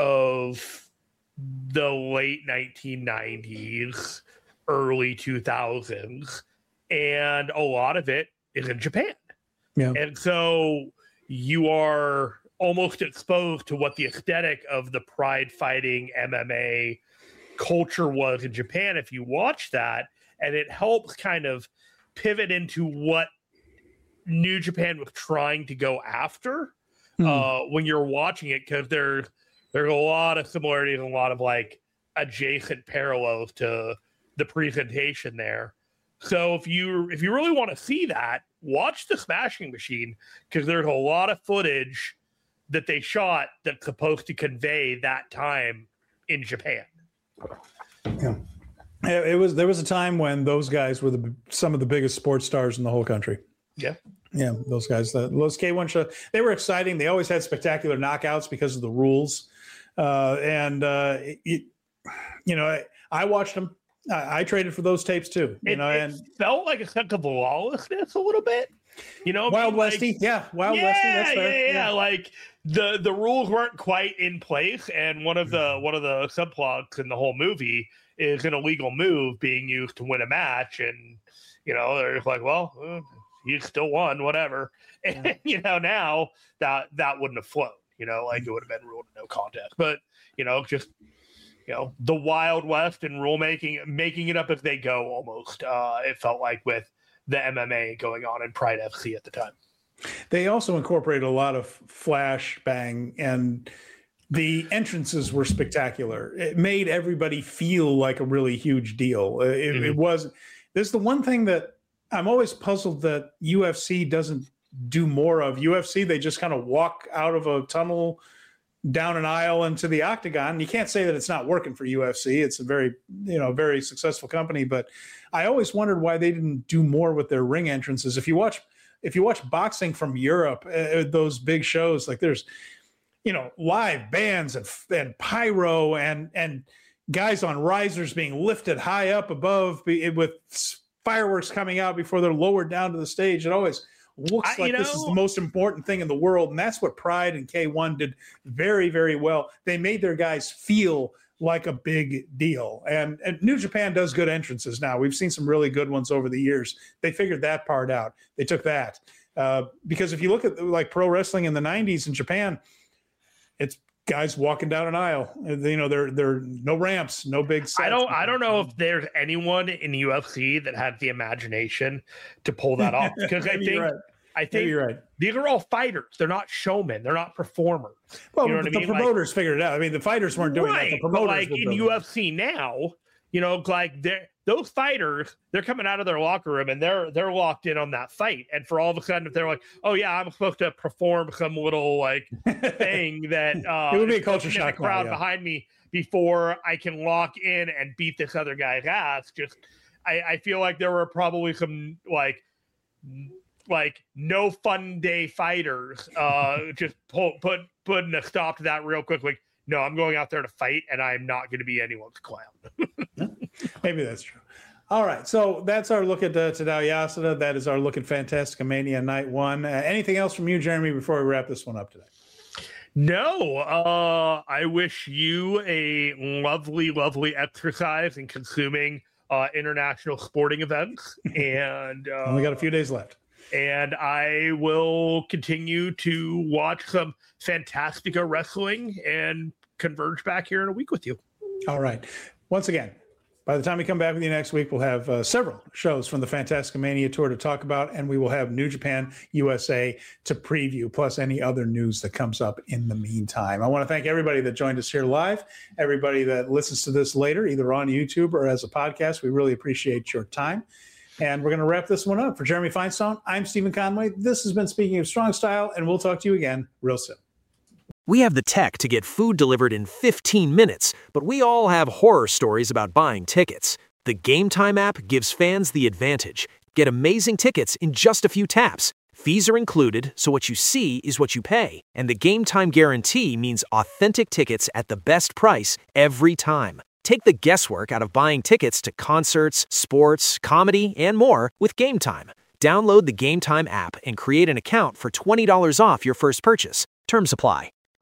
of the late nineteen nineties, early two thousands, and a lot of it is in Japan. Yeah. And so you are almost exposed to what the aesthetic of the pride fighting M M A culture was in Japan if you watch that, and it helps kind of pivot into what New Japan was trying to go after mm. uh, when you're watching it, because there's there's a lot of similarities and a lot of like adjacent parallels to the presentation there. So if you if you really want to see that, watch the Smashing Machine, because there's a lot of footage that they shot that's supposed to convey that time in Japan. Yeah, it was. There was a time when those guys were the some of the biggest sports stars in the whole country. Yeah, yeah, those guys. The, those K one shows, they were exciting. They always had spectacular knockouts because of the rules, uh, and uh, it, you know, I, I watched them. I, I traded for those tapes too. You it, know, it and felt like a sense of lawlessness a little bit. You know, Wild like, Westy, yeah, Wild yeah, Westy. That's fair. Yeah, yeah, yeah, like the the rules weren't quite in place, and one of the one of the subplots in the whole movie is an illegal move being used to win a match, and you know, they're like, well, uh, you still won, whatever. And Yeah. you know, now that that wouldn't have flown. You know, like it would have been ruled no contest, but you know, just. You know, the Wild West and rule making, making it up as they go almost. Uh, it felt like with the M M A going on in Pride F C at the time. They also incorporated a lot of flash bang, and the entrances were spectacular. It made everybody feel like a really huge deal. It, mm-hmm. it was. There's the one thing that I'm always puzzled that U F C doesn't do more of. U F C, they just kind of walk out of a tunnel down an aisle into the octagon. You can't say that it's not working for U F C. It's a very, you know, very successful company, but I always wondered why they didn't do more with their ring entrances. If you watch, if you watch boxing from Europe, uh, those big shows, like there's, you know, live bands and, and pyro and, and guys on risers being lifted high up above with fireworks coming out before they're lowered down to the stage. It always looks I, like you know, this is the most important thing in the world. And that's what Pride and K one did very, very well. They made their guys feel like a big deal. And, and New Japan does good entrances now. We've seen some really good ones over the years. They figured that part out. They took that. Uh, because if you look at like pro wrestling in the nineties in Japan, it's guys walking down an aisle. You know, there there are no ramps, no big sets. I don't I don't know if there's anyone in U F C that had the imagination to pull that off, because I think right. I think you're right. These are all fighters. They're not showmen. They're not performers. Well, you know the what I mean? promoters like, figured it out. I mean, the fighters weren't doing right, that. The promoters but like were in doing U F C now, you know, like they're those fighters, they're coming out of their locker room and they're they're locked in on that fight. And for all of a sudden, if they're like, oh yeah, I'm supposed to perform some little like thing that uh, it would be a culture shock. Crowd now, yeah. behind me before I can lock in and beat this other guy's ass. Just I, I feel like there were probably some like like no fun day fighters uh, just pull, put putting a stop to that real quick. Like, no, I'm going out there to fight, and I'm not going to be anyone's clown. Maybe that's true. All right, so that's our look at uh, Tadao Yasuda. That is our look at Fantastica Mania Night One. Uh, anything else from you, Jeremy, before we wrap this one up today? No, uh, I wish you a lovely, lovely exercise in consuming uh, international sporting events. And uh, only got a few days left. And I will continue to watch some Fantastica wrestling and converge back here in a week with you. All right. Once again, by the time we come back with you next week, we'll have uh, several shows from the Fantastica Mania Tour to talk about, and we will have New Japan U S A to preview, plus any other news that comes up in the meantime. I want to thank everybody that joined us here live, everybody that listens to this later, either on YouTube or as a podcast. We really appreciate your time. And we're going to wrap this one up. For Jeremy Feinstein, I'm Stephen Conway. This has been Speaking of Strong Style, and we'll talk to you again real soon. We have the tech to get food delivered in fifteen minutes, but we all have horror stories about buying tickets. The Game Time app gives fans the advantage. Get amazing tickets in just a few taps. Fees are included, so what you see is what you pay. And the Game Time guarantee means authentic tickets at the best price every time. Take the guesswork out of buying tickets to concerts, sports, comedy, and more with Game Time. Download the Game Time app and create an account for twenty dollars off your first purchase. Terms apply.